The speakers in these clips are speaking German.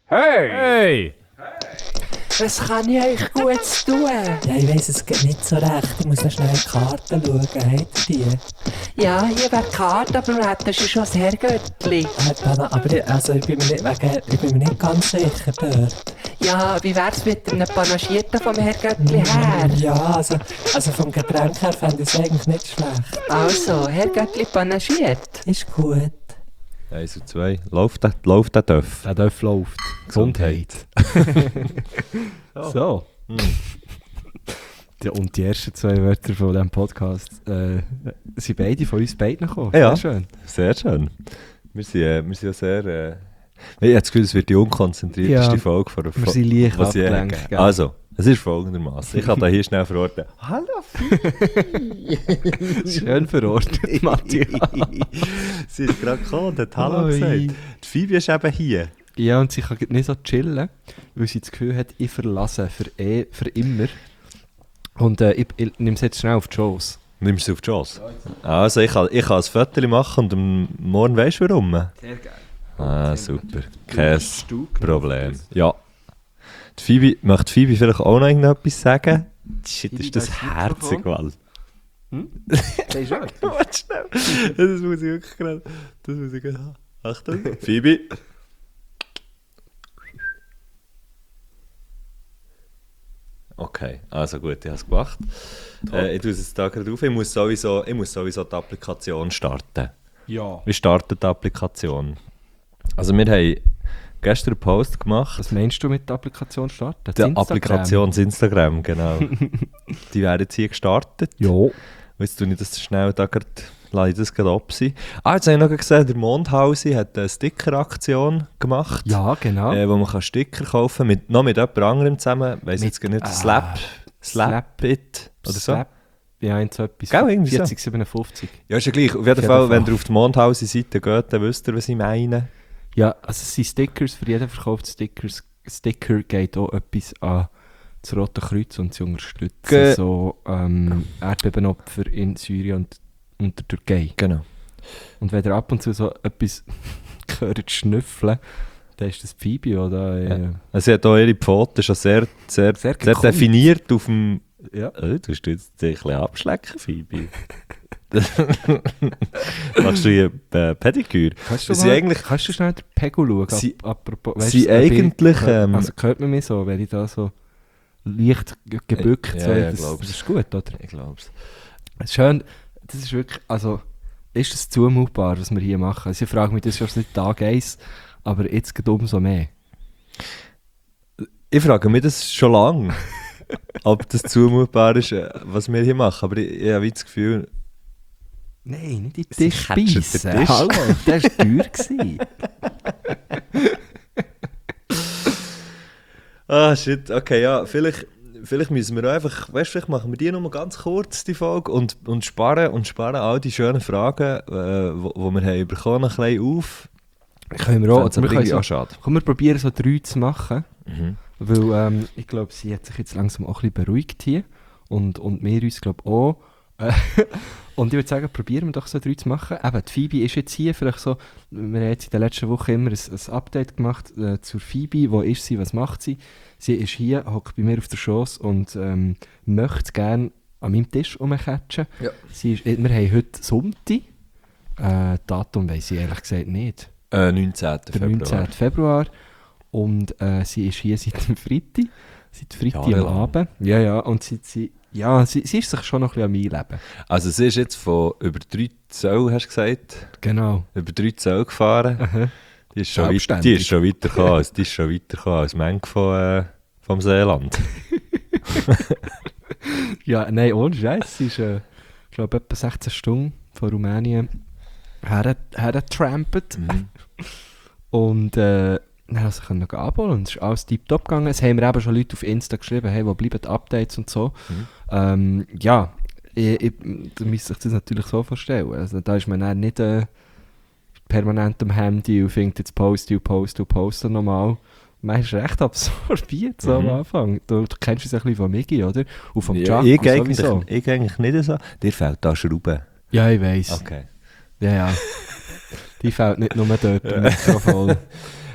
Hey! Hey! Was kann ich euch Gutes tun? Ja, ich weiss es geht nicht so recht. Ich muss noch schnell in die Karten schauen. Habt ihr die? Ja, hier wäre die Karte, aber wir hätten schon das Herrgöttli. Aber ich bin mir nicht ganz sicher dort. Ja, wie wär's mit einem Panagierten vom Herrgöttli her? Ja, also vom Getränk her fände ich es eigentlich nicht schlecht. Also, Herrgöttli panagiert. Ist gut. 1 und 2. Läuft der Döff? Der Döff läuft. Gesundheit. So. Ja, und die ersten 2 Wörter von diesem Podcast sind beide von uns beiden gekommen. Ja. Sehr schön. Sehr schön. Wir sind ja sehr... ich habe das Gefühl, es wird die unkonzentrierteste Folge von Wir sind leicht was je abgelenkt. gegeben. Gell? Also, es ist folgendermaßen. Ich kann da hier schnell verorten. Hallo Schön verordnet, Matthias. Sie ist gerade gekommen und hat Hallo Oi. gesagt. Die Phoebe ist eben hier. Ja, und sie kann nicht so chillen, weil sie das Gefühl hat, ich verlasse für immer. Und ich nehme es jetzt schnell auf die Shows. Nimmst du auf die Chance? Also, ich kann ein Foto machen und am Morgen weisst du warum? Sehr geil. Ah, super. Kein Problem. Ja. Möchte Phoebe vielleicht auch noch irgendetwas sagen? Shit, Phoebe, ist das weiss herzig, Mann. Das ist schon. Warte schnell. Das muss ich wirklich gerade... Das muss ich gerade haben. Achtung. Phoebe. Okay, also gut, ich habe es gemacht. Ich tue es jetzt da gerade auf. Ich muss sowieso die Applikation starten. Ja. Wie startet die Applikation? Also wir haben gestern einen Post gemacht. Was meinst du mit der Applikation starten? Die Applikation Instagram, genau. Die wäre jetzt hier gestartet. Ja. Und jetzt tue ich das schnell da gerade, lasse ich das gerade ab sein. Jetzt habe ich noch gesehen, der Mondhausi hat eine Sticker-Aktion gemacht. Ja, genau. Wo man kann Sticker kaufen kann, noch mit jemand anderem zusammen. Ich weiss jetzt gar nicht, Slap-It oder so. Slap. Ja, so etwas. Gell, irgendwie so. 4057. Ja, ist ja gleich. Auf jeden Fall, wenn ihr auf die Mondhausi-Seite geht, dann wisst ihr, was ich meine. Ja, also es sind Stickers, für jeden verkauften Sticker geht auch etwas an das Rote Kreuz und sie unterstützen so Erdbebenopfer in Syrien und der Türkei. Genau. Und wenn ihr ab und zu so etwas gehört schnüffeln, dann ist das Phoebe, oder? Ja. Also sie hat auch ihre Pfoten schon sehr gekonnt. definiert auf dem... Ja. Du tust jetzt ein bisschen abschlecken, Phoebe. Machst du hier Pediküre? Kannst du schnell den Pegel schauen? Sie- Apropos, weißt sie du, eigentlich, also hört man mich so, wenn ich da so leicht gebückt so, ja, das glaub's. ist gut, oder? Ich glaube es. Schön, das ist wirklich, also ist das zumutbar, was wir hier machen? Also ich frage mich das schon seit Tag 1, aber jetzt geht umso mehr. Ich frage mich das schon lange, ob das zumutbar ist, was wir hier machen. Aber ich habe das Gefühl... Nein, nicht in Sie die Tisch catchen den beißen. Tisch. Hallo, das war teuer gewesen. Shit, okay, ja, vielleicht müssen wir auch einfach, weißt du, vielleicht machen wir die nur ganz kurz, die Folge, und sparen all die schönen Fragen, die wir haben bekommen, ein bisschen auf. Können wir auch, Fänd's aber wir können irgendwie so, auch schade. komm, wir probieren so 3 zu machen, Mhm. weil ich glaube, sie hat sich jetzt langsam auch ein bisschen beruhigt hier und wir uns glaube ich auch. Und ich würde sagen, probieren wir doch so 3 zu machen. Eben, die Phoebe ist jetzt hier, vielleicht so, wir haben jetzt in der letzten Woche immer ein Update gemacht zur Phoebe, wo ist sie, was macht sie. Sie ist hier, hockt bei mir auf der Schoss und möchte gerne an meinem Tisch rumcatchen. Ja. Wir haben heute Sonntag, Datum weiss ich ehrlich gesagt nicht. 19. Der Februar. 19. Februar. Und sie ist hier seit dem Freitag. Seit Freitag am Jahrelang. Abend. Ja, und sie ist sich schon noch ein bisschen an mein Leben. Also sie ist jetzt von über 3 Zoll, hast du gesagt, Genau. über 3 Zoll gefahren. Aha. Die ist schon Selbstständig. weitergekommen als Menge vom Seeland. Ja, nein, ohne Scheiß. Sie ist, ich glaube, etwa 16 Stunden von Rumänien hergetrampelt. Mhm. Und dann konnte ich noch abholen und es ist alles tiptop gegangen. Es haben mir eben schon Leute auf Insta geschrieben, hey, wo bleiben die Updates und so. Ja, du müsst sich das natürlich so vorstellen. Also, da ist man dann nicht permanent am Handy und findet jetzt posten nochmal. Man ist recht absorbiert so am Anfang. Du kennst es ein bisschen von Migi, oder? Und vom Ja, Jack ich sowieso. eigentlich nicht so. Dir fehlt da Schrauben. Ja, ich weiss. Okay. Ja. Die fällt nicht nur dort im Mikrofon.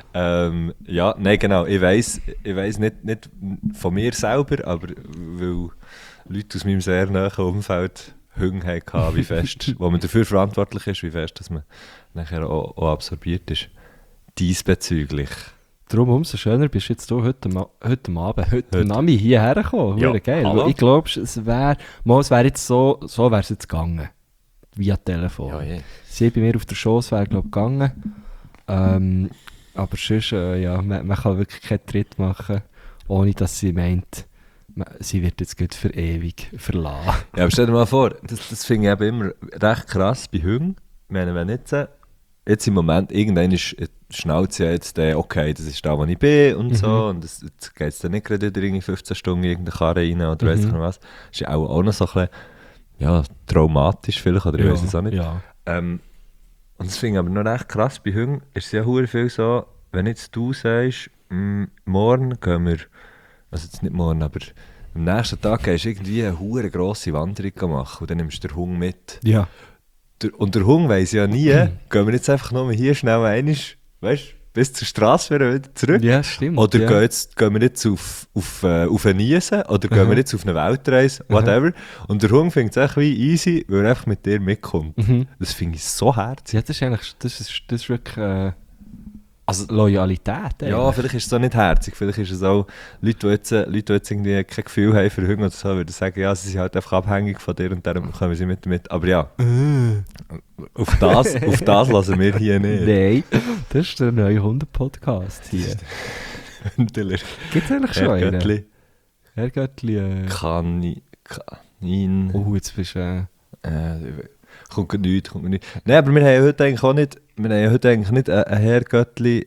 Ja, nein, genau. Ich weiss nicht von mir selber, aber weil Leute aus meinem sehr nahen Umfeld Hunger hatten, wie fest, wo man dafür verantwortlich ist, wie fest, dass man nachher auch absorbiert ist. Diesbezüglich. Darum umso schöner bist du jetzt heute Nami hierher gekommen. Ja, Geil. hallo. Ich glaube, es wäre jetzt so wäre es jetzt gegangen. Via Telefon. Ja, je. Sie bei mir auf der Schoss wäre, glaube ich, gegangen. Aber sonst, ja, man kann wirklich keinen Tritt machen, ohne dass sie meint, sie wird jetzt gut für ewig verlassen. Ja, aber stell dir mal vor, das finde ich eben immer recht krass bei Hunden. Ich meine, wenn jetzt im Moment, irgendwann schnallt sie ja jetzt, okay, das ist da, wo ich bin und so, und jetzt geht es dann nicht gerade wieder irgendwie 15 Stunden in irgendeine Karre rein oder weiss ich noch was. Das ist ja auch noch so ein bisschen, ja, traumatisch vielleicht, oder ich weiß es auch nicht. Ja. Und das finde ich aber noch recht krass, bei Hunden ist es ja verdammt viel so, wenn jetzt du sagst, morgen gehen wir, also jetzt nicht morgen, aber am nächsten Tag gehst du irgendwie eine verdammt grosse Wanderung machen und dann nimmst du den Hund mit. Ja. Und der Hund weiss ja nie, gehen wir jetzt einfach nur hier schnell einmal, weißt, bis zur Straße wieder zurück? Ja, stimmt. Oder ja. gehen wir jetzt auf eine Niesen oder gehen wir jetzt auf eine Weltreise, whatever. Und der Hund findet es echt wie easy, weil er einfach mit dir mitkommt. Das finde ich so herzig. Ja, das ist eigentlich, das ist wirklich also Loyalität. Ja, vielleicht ist es auch nicht herzig, vielleicht ist es auch Leute, die jetzt irgendwie kein Gefühl haben für Hunger oder so, würden sagen, ja, sie sind halt einfach abhängig von dir und darum kommen sie mit. Aber ja, auf das lassen wir hier nicht. Nein, das ist der neue Hunde-Podcast hier. Hündler. Gibt es eigentlich schon einen? Herrgöttli. Herrgöttli. Kanin. Oh, jetzt bist du... Kommt nichts. Nein, aber wir haben heute eigentlich auch nicht, ein Herrgöttli,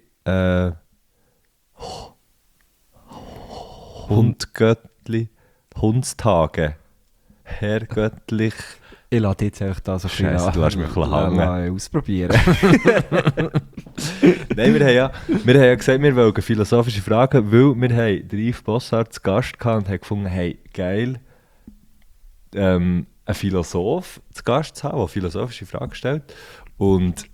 Hundgöttli, Hundstage. Herrgöttlich. Ich lasse dich jetzt einfach da so viel Scheisse, du lässt mich ein bisschen hängen. ausprobieren. Nein, wir haben ja gesagt, wir wollen philosophische Fragen, weil wir haben den Yves Bossart zu Gast gehabt und haben gefunden, hey, geil, einen Philosoph zu Gast zu haben, der philosophische Fragen stellt. Und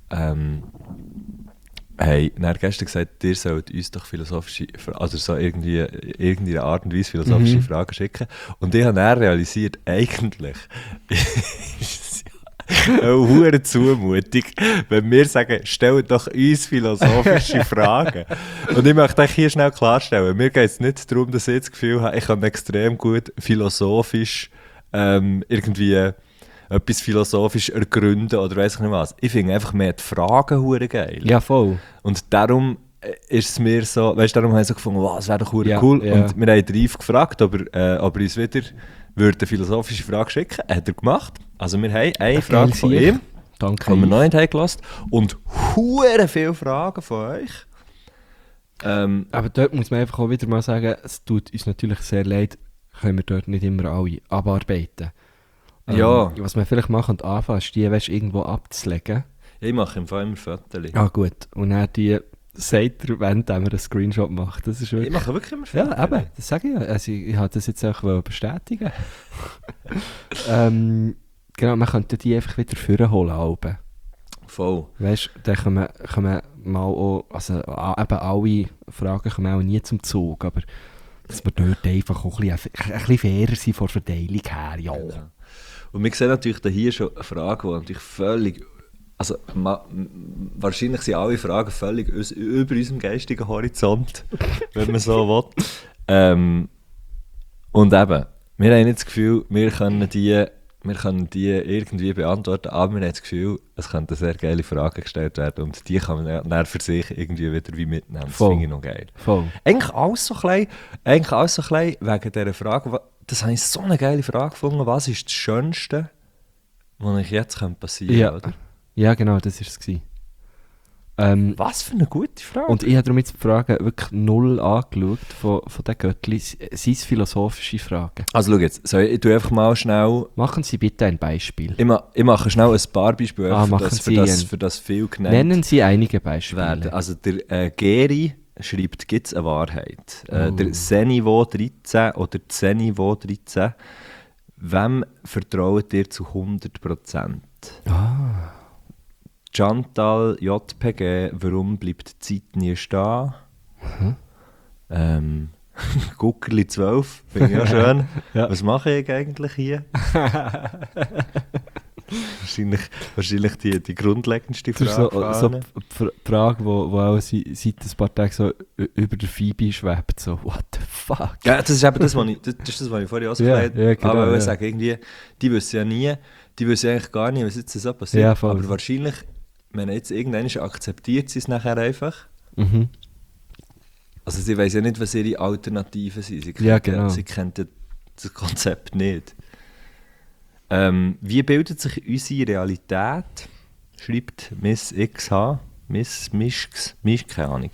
hey, dann gestern gesagt, ihr sollt uns doch philosophische, also so irgendeine Art und Weise philosophische Fragen schicken. Und ich habe dann realisiert, eigentlich ist es ja eine hohe Zumutung, wenn wir sagen, stellt doch uns philosophische Fragen. Und ich möchte euch hier schnell klarstellen, mir geht es nicht darum, dass ich das Gefühl habe, ich kann extrem gut philosophisch irgendwie etwas philosophisch ergründen oder weiss ich nicht was. Ich finde einfach mehr die Fragen hure geil. Ja, voll. Und darum ist es mir so, weißt du, darum habe ich so gefunden, wow, das wäre doch hure Ja, cool. ja. Und wir haben Drive gefragt, ob er uns wieder eine philosophische Frage schicken würde. Hat er gemacht. Also wir haben eine Frage von ihm, Danke. die wir noch nicht haben gelassen, und hure viele Fragen von euch. Aber dort muss man einfach auch wieder mal sagen, es tut uns natürlich sehr leid, können wir dort nicht immer alle abarbeiten. Ja. Was wir vielleicht machen und anfangen, ist die, weißt, irgendwo abzulegen. Ich mache im Fall immer Fotos. Ah gut, und dann die sagt er, wenn wir einen Screenshot macht. Das ist wirklich... Ich mache wirklich immer Fotos. Ja, eben, das sage ich ja. Also ich wollte das jetzt auch bestätigen. Genau, man könnte die einfach wieder vorholen. Alben. Voll. Weißt du, dann kommen mal auch, also eben alle Fragen kommen auch nie zum Zug, aber dass wir dort einfach auch ein bisschen fairer sind von der Verteilung her, ja. Ja. Und wir sehen natürlich hier schon eine Frage, die natürlich völlig, also wahrscheinlich sind alle Fragen völlig über unserem geistigen Horizont, wenn man so will. Und eben, wir haben nicht das Gefühl, wir können die irgendwie beantworten, aber wir haben das Gefühl, es könnten sehr geile Fragen gestellt werden und die kann man dann für sich irgendwie wieder wie mitnehmen. Das Voll. finde ich noch geil. Voll. Eigentlich alles so klein wegen dieser Frage, das habe ich so eine geile Frage gefunden, was ist das Schönste, was ich jetzt passieren Ja. könnte, oder? Ja, genau, das war es. Was für eine gute Frage. Und ich habe darum jetzt die Fragen wirklich null angeschaut von den Göttli. Sind es philosophische Fragen? Also schau jetzt, ich tue einfach mal schnell, Machen Sie bitte ein Beispiel. ich mache schnell ein paar Beispiele, machen Sie für das viel genannt Nennen Sie einige Beispiele. werden. Also der Geri schreibt, gibt es eine Wahrheit? Oh. Der Senivo 13 oder Zenivo 13, wem vertraut ihr zu 100%? Chantal JPG, warum bleibt die Zeit nie stehen? Guckerli 12, finde ich auch schön. Ja. Was mache ich eigentlich hier? wahrscheinlich die grundlegendste Das ist Frage. so die Frage, wo auch seit ein paar Tagen so über der Phoebe schwebt. So, what the fuck? Ja, das ist eben das, was ich vorhin ausgelegt habe. Ja, genau, Aber ja. ich sage irgendwie, die wissen ja nie, die wissen eigentlich gar nicht, was jetzt so passiert. Ja, voll. Aber wahrscheinlich, wenn jetzt irgendwann akzeptiert sie es nachher einfach. Mhm. Also sie weiß ja nicht, was ihre Alternativen sind. Sie kennt, Ja, genau. sie kennt ja das Konzept nicht. Wie bildet sich unsere Realität? Schreibt Miss XH, Miss Mischks, keine Ahnung.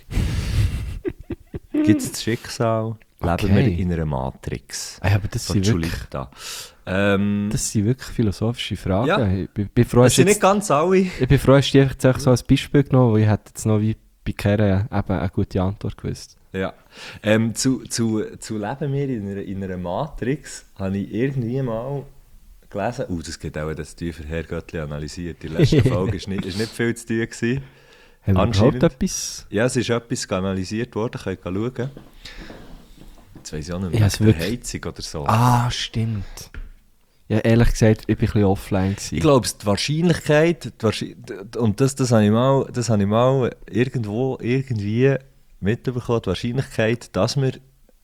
Gibt es das Schicksal? Leben Okay. wir in einer Matrix? Ah, ja, aber das Von sind, wirklich, Julita. das sind wirklich philosophische Fragen. Ja. Ich bin froh, Es hast sind jetzt- nicht ganz alle. ich bin froh, hast du einfach so als Beispiel genommen, weil ich hätte jetzt noch wie bei Keren eben eine gute Antwort gewusst. Ja. Zu Leben wir in einer Matrix habe ich irgendwie mal gelesen. Das geht auch, dass die für Herrgöttli analysiert. Die letzte Folge ist nicht viel zu tun gewesen. Haben wir Anscheinend. überhaupt etwas? Ja, es ist etwas analysiert worden, könnt ihr schauen. Jetzt weiss ich auch nicht Ja, mehr, es der wirklich- Heizung oder so. Ah, stimmt. Ja, ehrlich gesagt, ich bin ein bisschen offline gewesen. Ich glaube, die Wahrscheinlichkeit, und das habe ich mal irgendwie mitbekommen, die Wahrscheinlichkeit, dass wir,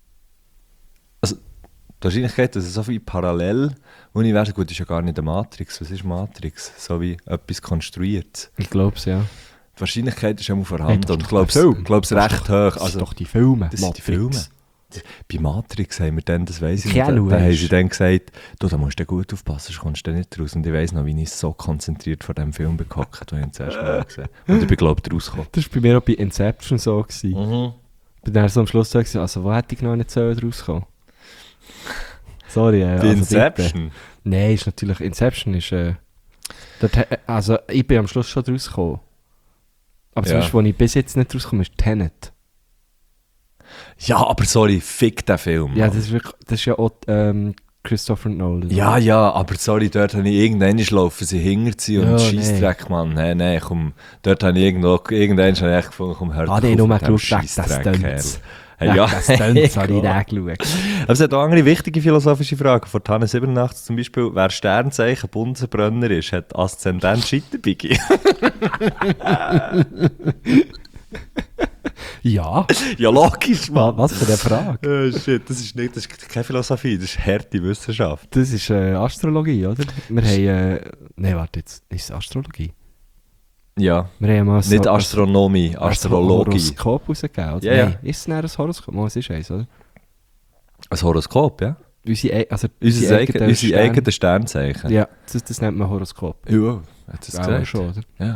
also die Wahrscheinlichkeit, dass es so viel Paralleluniversen, gut, ist ja gar nicht eine Matrix, was ist Matrix? So wie etwas konstruiert. Ich glaube es, ja. Die Wahrscheinlichkeit ist immer vorhanden Hey, und ich das ist doch ein glaube es Film. recht hoch. Das sind doch die Filme. Das sind die Matrix. Filme. Bei Matrix haben wir dann, das weiss ich Keanu nicht, da haben Reeves. sie dann gesagt, du, da musst du gut aufpassen, sonst kommst du nicht raus. Und ich weiss noch, wie ich so konzentriert vor diesem Film gehockt, als ich ihn zuerst mal gesehen habe. Und ich bin, glaube ich, rausgekommen. Das war bei mir auch bei Inception so. Gewesen. Bin dann so am Schluss so gewesen, also wo hätte ich noch nicht rauskommen? Sorry. Bei also Inception? bitte. Nein, ist natürlich, Inception ist, also ich bin am Schluss schon rausgekommen. Aber zum Ja. Beispiel, wo ich bis jetzt nicht rauskomme, ist Tenet. Ja, aber sorry, fick den Film. Ja, Mann. das ist ja auch Christopher Nolan. Ja, aber sorry, dort habe ich irgendwann laufen, sie hinterziehen und Ja, Scheissdreck, Mann. Nein, komm, dort habe ich irgendwann schon echt gefunden, komm, hört Ah, auf den nur mit dem geschaut, das Scheissdreck, Stunts. Kerl. Ja, das Stunts habe ich da geschaut. Aber es hat auch andere wichtige philosophische Fragen. Von Hanne 87 zum Beispiel, wer Sternzeichen Bunsenbrenner ist, hat Aszendent Scheiterbiggi. Ja, Ja, logisch, Mann. was für eine Frage. Shit, das ist keine Philosophie, das ist harte Wissenschaft. Das ist Astrologie, oder? Wir haben, nein, warte, jetzt ist es Astrologie. Ja, Wir haben mal so nicht Astronomie, ein Astrologie. Horoskop rausgegeben, oder? Ja, ja. Nein, ist es dann ein Horoskop? Mal, es ist eins, oder? Ein Horoskop, ja? Unsere Unsere eigenen Stern- Sternzeichen. Ja, das nennt man Horoskop. Ja, hat es Auch gesagt. schon, oder? Ja.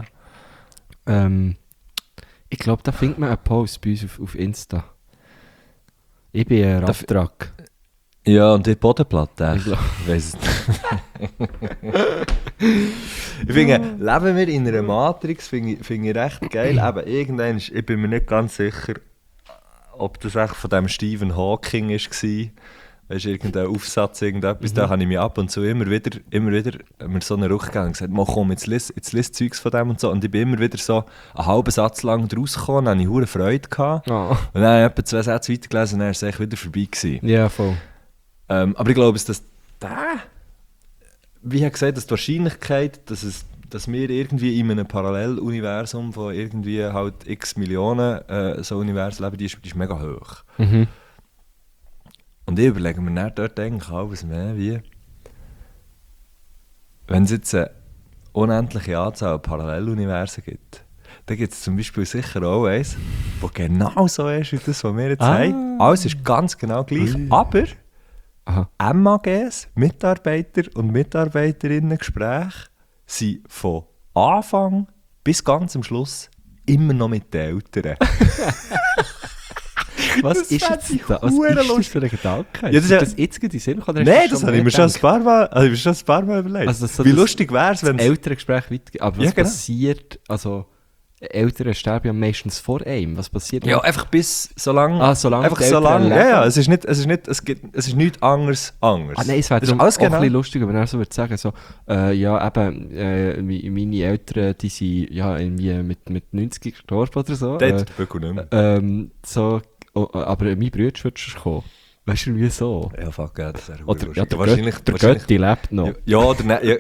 Ich glaube, da findet man einen Post bei uns auf Insta. Ich bin ein Radtrack. Ja, und die Bodenplatte. Ich glaub- Ich weiss es nicht. Ich finde, leben wir in einer Matrix, finde ich recht geil. Eben, irgendwann, ich bin mir nicht ganz sicher, ob das echt von dem Stephen Hawking war. Weißt du, irgendein Aufsatz, irgendetwas, da habe ich mich ab und zu immer wieder mir so einen Ruck gegeben und gesagt, komm, jetzt lies Zeugs von dem und so. Und ich bin immer wieder so einen halben Satz lang rausgekommen, dann hatte ich hure Freude gehabt. Oh. Und dann habe ich etwa 2 Sätze weitergelesen und dann war es echt wieder vorbei gewesen. Ja, voll. Aber ich glaube, dass wie ich gesagt, dass die Wahrscheinlichkeit, dass wir irgendwie in einem Paralleluniversum von irgendwie halt x Millionen so Universen leben, die ist mega hoch. Mhm. Und ich überlege mir dann dort eigentlich auch, was mehr wie, wenn es jetzt eine unendliche Anzahl an Paralleluniversen gibt, dann gibt es zum Beispiel sicher auch eins, das genau so ist wie das, was wir jetzt haben. Alles ist ganz genau gleich, aber Aha. MAGs, Mitarbeiter und Mitarbeiterinnen-Gespräche sind von Anfang bis ganz am Schluss immer noch mit den Eltern. Was Das ist fände jetzt ich da? Was hure ist das lustig. für ein Gedanke? Ja, das Ist ist das jetzt gerade in den Sinn gekommen, oder hast Nein, du das schon habe ich mir mehr schon ein paar Mal überlegt. Also, so Wie das- lustig wäre es, wenn gedacht? Elterngespräch weitergehen. Aber was Ja, genau. passiert, also Eltern sterben ja meistens vor einem. Was passiert? Ja, einfach bis so lange. Solange Einfach die so Eltern lange. leben. Ja, es ist nichts anderes. Nein, es wäre Das ist darum alles auch ein genau. bisschen lustig, wenn er so würde sagen, so, meine Eltern, die sind ja irgendwie mit 90 gestorben oder so. Dort wirklich nicht mehr. Aber mein Bruder wird schon kommen. Weißt du, wie so? Ja, fuck, ja, das wäre Oder ja, lustig. der Götti lebt noch. Ja, oder nein. Ja.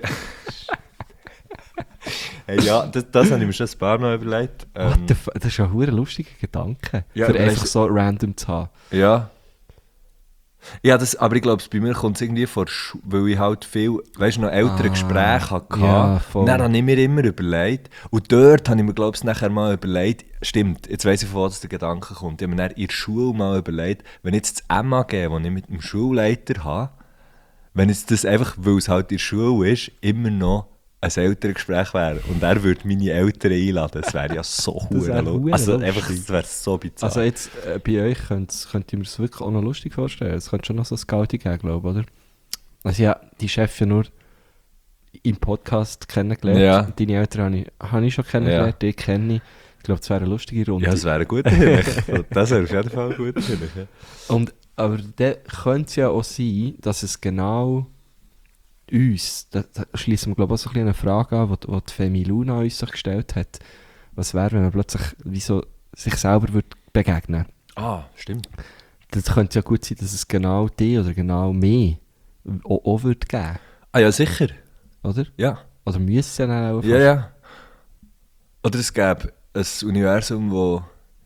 Hey, ja, das habe ich mir schon ein paar Mal überlegt. Das ist ja ein verdammt lustiger Gedanke, Ja, für aber einfach weißt so random zu haben. Ja. Ja, aber ich glaube, bei mir kommt es irgendwie vor, weil ich halt viel, weißt du, noch ältere Gespräche hatte. ja, voll. Und dann habe ich mir immer überlegt, und dort habe ich mir, glaube ich, nachher mal überlegt, stimmt, jetzt weiss ich, von wo der Gedanke kommt. Ich habe mir dann in der Schule mal überlegt, wenn jetzt das MAG, das ich mit dem Schulleiter habe, wenn jetzt das einfach, weil es halt in der Schule ist, immer noch ein Elterngespräch wäre und er würde meine Eltern einladen, das wäre ja so Das wäre lustig. Also lustig. einfach, das wäre so bizarr. Also jetzt bei euch könnte ich mir das wirklich auch noch lustig vorstellen. Es könnte schon noch so ein Scouting geben, glaube ich, oder? Also ja, die Chef ja nur im Podcast kennengelernt. Ja. Deine Eltern habe ich schon kennengelernt, die kenne ich. Ich glaube, es wäre eine lustige Runde. Ja, das wäre ein guter Hinweis. Das wäre auf jeden Fall ein guter Hinweis. Ja. Aber dann könnte es ja auch sein, dass es genau uns, da schließen wir glaube ich auch so ein bisschen eine Frage an, die die Femi Luna uns sich gestellt hat. Was wäre, wenn man plötzlich wie so sich selber würde begegnen? Ah, stimmt. Das könnte ja gut sein, dass es genau die oder genau mich auch würde geben, Ah ja, sicher. oder? Ja. Oder müsste es ja dann auch Ja, ja. Oder es gäbe ein Universum, wo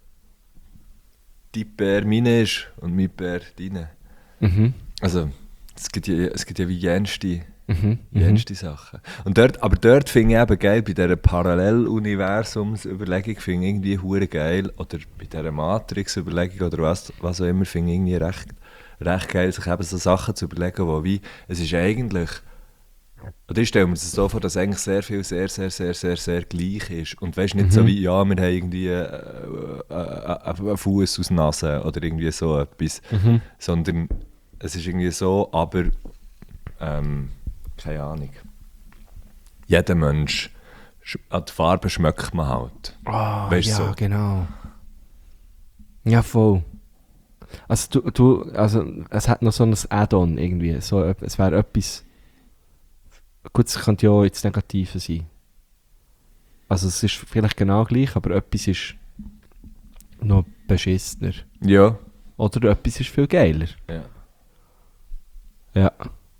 dein Bär meine ist und mein Bär deine. Mhm. Also, es gibt ja wie jenste Mhm. Sachen. Und dort finde ich eben geil, bei dieser Paralleluniversumsüberlegung finde ich irgendwie hure geil, oder bei dieser Matrix-Überlegung oder was auch immer, finde ich irgendwie recht geil, sich eben so Sachen zu überlegen, wo wie, es ist eigentlich, oder ich stelle mir das so vor, dass eigentlich sehr viel sehr gleich ist. Und weißt nicht so wie, ja, wir haben irgendwie einen Fuß aus der Nase oder irgendwie so etwas, sondern es ist irgendwie so, aber keine Ahnung. Jeder Mensch, an die Farbe schmeckt man halt. Weißt du ja, so? genau. Ja, voll. Also also es hat noch so ein Add-on irgendwie. So, es wäre etwas. Gut, es könnte ja auch ins Negative sein. Also es ist vielleicht genau gleich, aber etwas ist noch beschissener. Ja. Oder etwas ist viel geiler. Ja. Ja.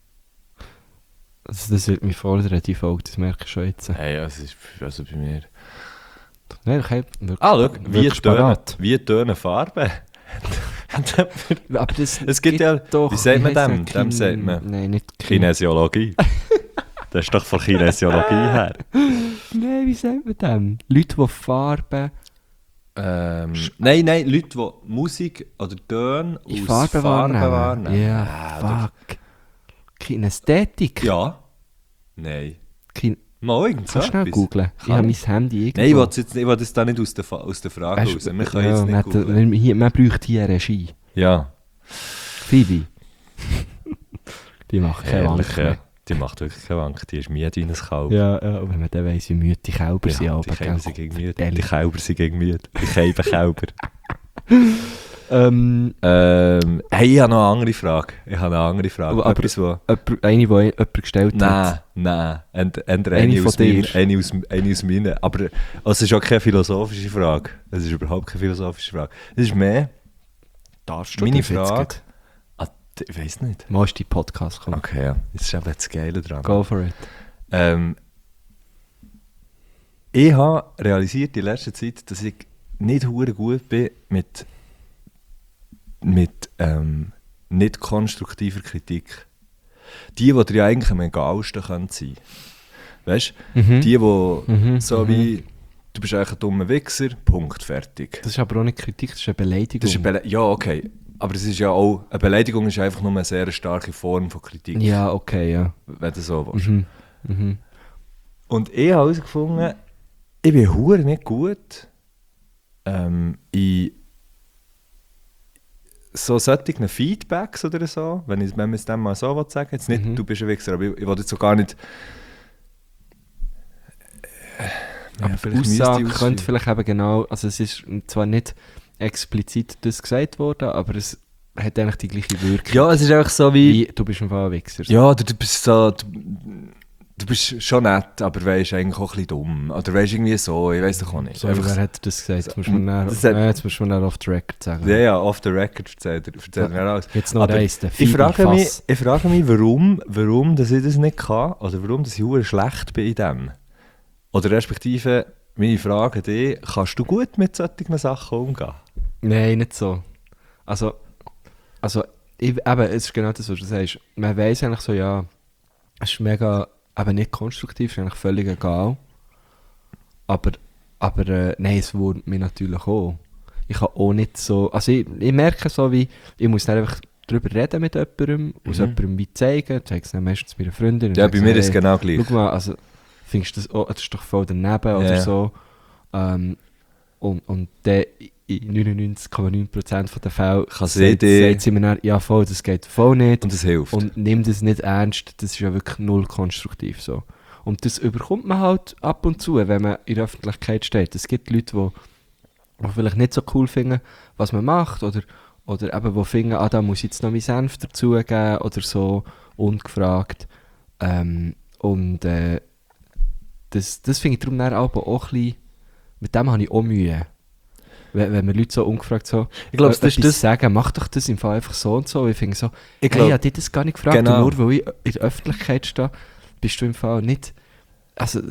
Also das wird mich fordern, die Folge, das merke ich schon jetzt. Hey, ja, es ist also bei mir. Nein, ich habe Schau, parat. wie tönen Farben? Aber das Es gibt ja, doch, wie sagt man heisst dem? ja Dem sagt man Nein, nicht Kinesiologie. Das ist doch von Kinesiologie her. Nein, wie sagt man dem? Leute, die Farben Nein, Leute, die Musik oder Töne in aus Farben wahrnehmen. Ja, oder- fuck. Kinästhetik? Ja. Nein. Kin Mal irgend so Kannst du schnell etwas. googlen? Ich habe mein Handy irgendwo. Nein, ich will das da nicht aus der Frage raus. Wir können jetzt nicht googlen. Man braucht hier eine Regie. Ja. Phoebe. Die macht keine Ehrlich, Wank ja. mehr. Die macht wirklich keine Wank. Die ist müde wie ein Kalb. Ja, und wenn man dann weiss, wie müde die Kälber sind. Ja, aber, die Kälber sind gegen müde. Ehrlich. Die Kälber sind gegen müde. Die Kälber. Hey, ich habe noch eine andere Frage. Aber- Etwas, wo... eine, die jemand gestellt hat. Nein. Entweder Eine eine von aus meinen, dir. eine aus meinen. Aber es ist auch keine philosophische Frage. Es ist überhaupt keine philosophische Frage. Es ist mehr... Darfst Meine das jetzt Frage- gleich? Ich weiß nicht. Mal ist die Podcast gekommen. Okay, ja. Das ist eben das Geile dran. Go for it. Ich habe realisiert in letzter Zeit, dass ich nicht hure gut bin mit nicht konstruktiver Kritik. Die dir ja eigentlich am egalsten sein können. Weißt du? Die so wie, du bist eigentlich ein dummer Wichser, Punkt, fertig. Das ist aber auch nicht Kritik, das ist eine Beleidigung. Das ist ja, okay. Aber es ist ja auch, eine Beleidigung ist einfach nur eine sehr starke Form von Kritik. Ja, okay, ja. Wenn du so willst. Mhm. Und ich habe herausgefunden, ich bin hure nicht gut in so solchen Feedbacks oder so, wenn man es dann mal so sagen will. Jetzt nicht, du bist ein Wichser, aber ich will jetzt so gar nicht... Aber die Aussage könnte vielleicht eben genau, also es ist zwar nicht explizit das gesagt worden, aber es hat eigentlich die gleiche Wirkung. Ja, es ist einfach so wie Du bist ein Wichser. ja, du bist so... Du bist schon nett, aber weißt eigentlich auch ein bisschen dumm. Oder weißt irgendwie so, ich weiß doch auch nicht. So, Einfach wer hat das gesagt? Jetzt musst du mir das hat- jetzt musst du mir auf the record sagen. ja, off the record erzählt mir alles. Jetzt noch Aber eins, der Ich frage mich, Fass. warum dass ich das nicht kann, oder warum dass ich verdammt schlecht bin in dem. Oder respektive, meine Frage an dich, kannst du gut mit solchen Sachen umgehen? Nein, nicht so. Also eben, es ist genau das, was du sagst. Man weiss eigentlich so, ja, es ist mega, eben nicht konstruktiv, es ist eigentlich völlig egal. Aber nein, es wurmt mich natürlich auch. Ich kann auch nicht so, also ich merke so wie, ich muss dann einfach darüber reden mit jemandem, aus jemandem wie zeigen, zeige es dann meistens meiner Freundin. Ja, bei mir ist es genau gleich. Schau mal, also findest du das, oh, das ist doch voll daneben oder Ja. so. Und dann in 99,9% der Fälle Kann sie sagt dir- sie mir dann, ja voll, das geht voll nicht. Und es hilft. Und nimm das nicht ernst, das ist ja wirklich null konstruktiv so. Und das überkommt man halt ab und zu, wenn man in der Öffentlichkeit steht. Es gibt Leute, die vielleicht nicht so cool finden, was man macht, oder eben, die finden, da muss ich jetzt noch meinen Senf dazugeben, oder so, ungefragt. Das finde ich darum dann aber auch ein bisschen, mit dem habe ich auch Mühe. Wenn mir Leute so ungefragt so Ich glaube, das ist etwas das. sagen, mach doch das im Fall einfach so und so. Ich finde so, Ich hey, glaub- ich habe dich das gar nicht gefragt, Genau. und nur weil ich in der Öffentlichkeit stehe, bist du im Fall nicht, also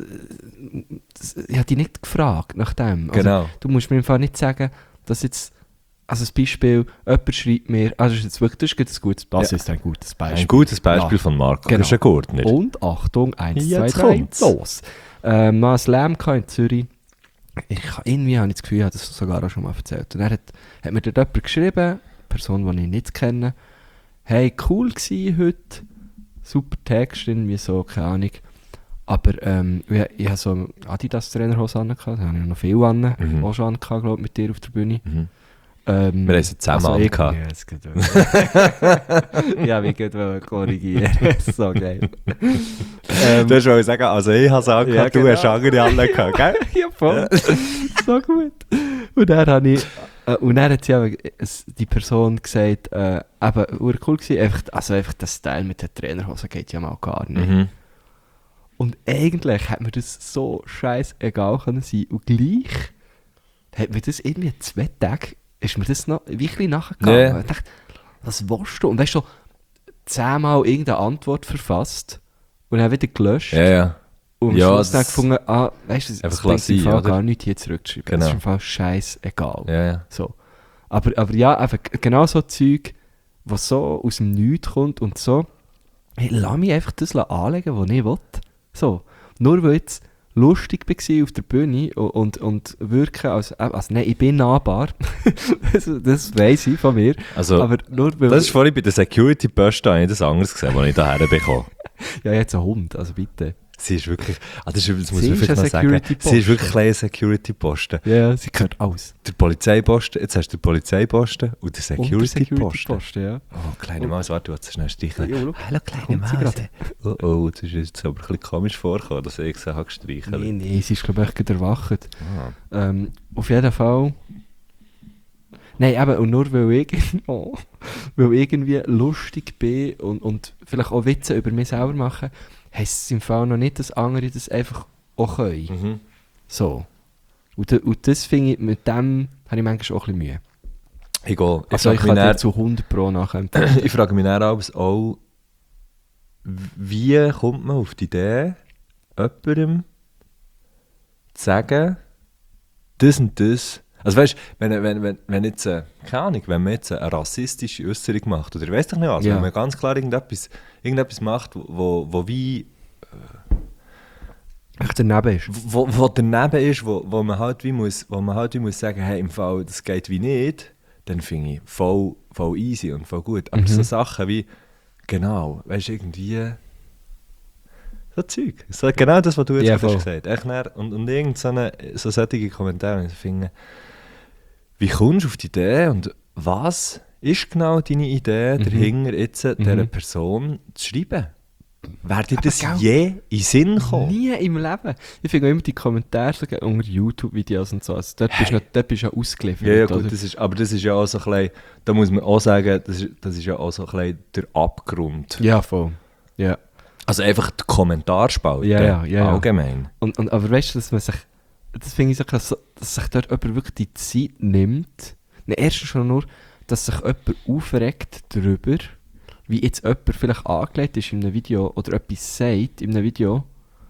ich habe dich nicht gefragt nach dem. Also, Genau. du musst mir im Fall nicht sagen, dass jetzt, also ein Beispiel, jemand schreibt mir, also das ist jetzt wirklich, das ist ein gutes Beispiel. Ein gutes Beispiel Ja. von Marco. Genau. Das ist ein Gurtner. Und Achtung, 1, 2, Jetzt 3, kommt's. los. Mal ein Slam in Zürich. Irgendwie habe ich das Gefühl, ich habe das sogar auch schon mal erzählt. Und er hat mir dort jemand geschrieben, eine Person, die ich nicht kenne, hey, cool gsi heute, super Text, irgendwie so, keine Ahnung. Aber ich habe so Adidas-Trainerhose an, da habe ich noch viel an, auch schon an, glaube ich, mit dir auf der Bühne. Mhm. Wir haben sie zusammen also angehabt. Ja, es geht ja, wie geht man korrigieren? So geil. Du hast wollen sagen, also ich habe es angehabt, Ja, du genau. hast andere angehabt, gell? Ja, voll. So gut. Und dann habe ich, und dann hat sie aber, die Person gesagt, eben, cool gewesen, einfach der Style mit der Trainerhose geht ja mal gar nicht. Mhm. Und eigentlich hat mir das so scheißegal können sein. Und gleich hat mir das irgendwie 2 Tage, ist mir das noch wirklich nachgegangen. Ja. Ich dachte, was willst du? Und weißt du, 10-mal irgendeine Antwort verfasst und dann wieder gelöscht. Ja, ja. Und am Ja, Schluss dann das- gefunden, weißt du, es Einfach bringt im lassen, Fall oder? gar nichts hier zurückzuschreiben. Genau. Das ist im Fall scheißegal. Ja, ja. So. Aber ja, einfach genau so Zeug, was so aus dem Nichts kommt und so, hey, lass mich einfach das anlegen, was ich will. So. Nur weil ich jetzt lustig war auf der Bühne und wirken als nein, ich bin nahbar. das weiss ich von mir. Also, Aber nur weil... das ist vorhin bei der Security-Post, habe ich das anderes gesehen, was ich da herbekomme. ja, jetzt ein Hund, also bitte. Sie ist wirklich, das muss Sie man ist wirklich ein mal sagen, Security-Posten. sie ist wirklich ein Security-Posten. Ja, sie gehört alles. Der Polizeiposten, jetzt hast du den Polizeiposten und den Und der Security-Posten. Security-Posten, ja. Oh, kleine Maus, warte, du hast schnell streicheln. Ja, schau. Hallo, kleine Kommt sie Maus. gerade? Oh, das ist jetzt aber ein bisschen komisch vorgekommen, dass ich sie gestreichelt habe. Nee, sie ist glaube ich gerade erwacht. Ah. Auf jeden Fall. Nein, eben, und nur weil ich, weil ich irgendwie lustig bin und vielleicht auch Witze über mich selber machen, heisst es im Fall noch nicht, dass andere das einfach auch können. Mhm. So. Und das finde ich, mit dem habe ich manchmal auch ein bisschen Mühe. Ich gehe. Also ich kann dir zu 100% nachempfehlen. Ich frage mich dann auch, wie kommt man auf die Idee, jemandem zu sagen, das und das. Also weißt du, wenn jetzt, keine Ahnung, wenn man jetzt eine rassistische Äußerung macht, oder ich weiss doch nicht was, Ja. wenn man ganz klar irgendetwas macht, wo wie, Echt daneben ist. wo daneben ist, wo man halt wie muss sagen, hey, im Fall, das geht wie nicht, dann finde ich voll easy und voll gut. Aber so Sachen wie, genau, weißt du, irgendwie, so Zeug. So, genau das, was du jetzt Ja, gerade voll. hast gesagt hast. Und irgend so solche Kommentare, ich finde, wie kommst du auf die Idee und was ist genau deine Idee dahinter, jetzt dieser Person zu schreiben? Wäre dir das gell? je in den Sinn gekommen? Nie im Leben. Ich finde auch immer die Kommentare so unter YouTube-Videos und so. Also dort bist du ja ausgeliefert. Ja, gut, oder? aber das ist ja auch so ein bisschen, da muss man auch sagen, das ist ja auch so ein bisschen der Abgrund. Ja, voll. Ja. Also einfach die Kommentarspalte Ja. allgemein. Aber weißt du, dass man sich, das finde ich so krass, dass sich dort jemand wirklich die Zeit nimmt. Erstens schon nur, dass sich jemand aufregt darüber, wie jetzt jemand vielleicht angelegt ist in einem Video oder etwas sagt in einem Video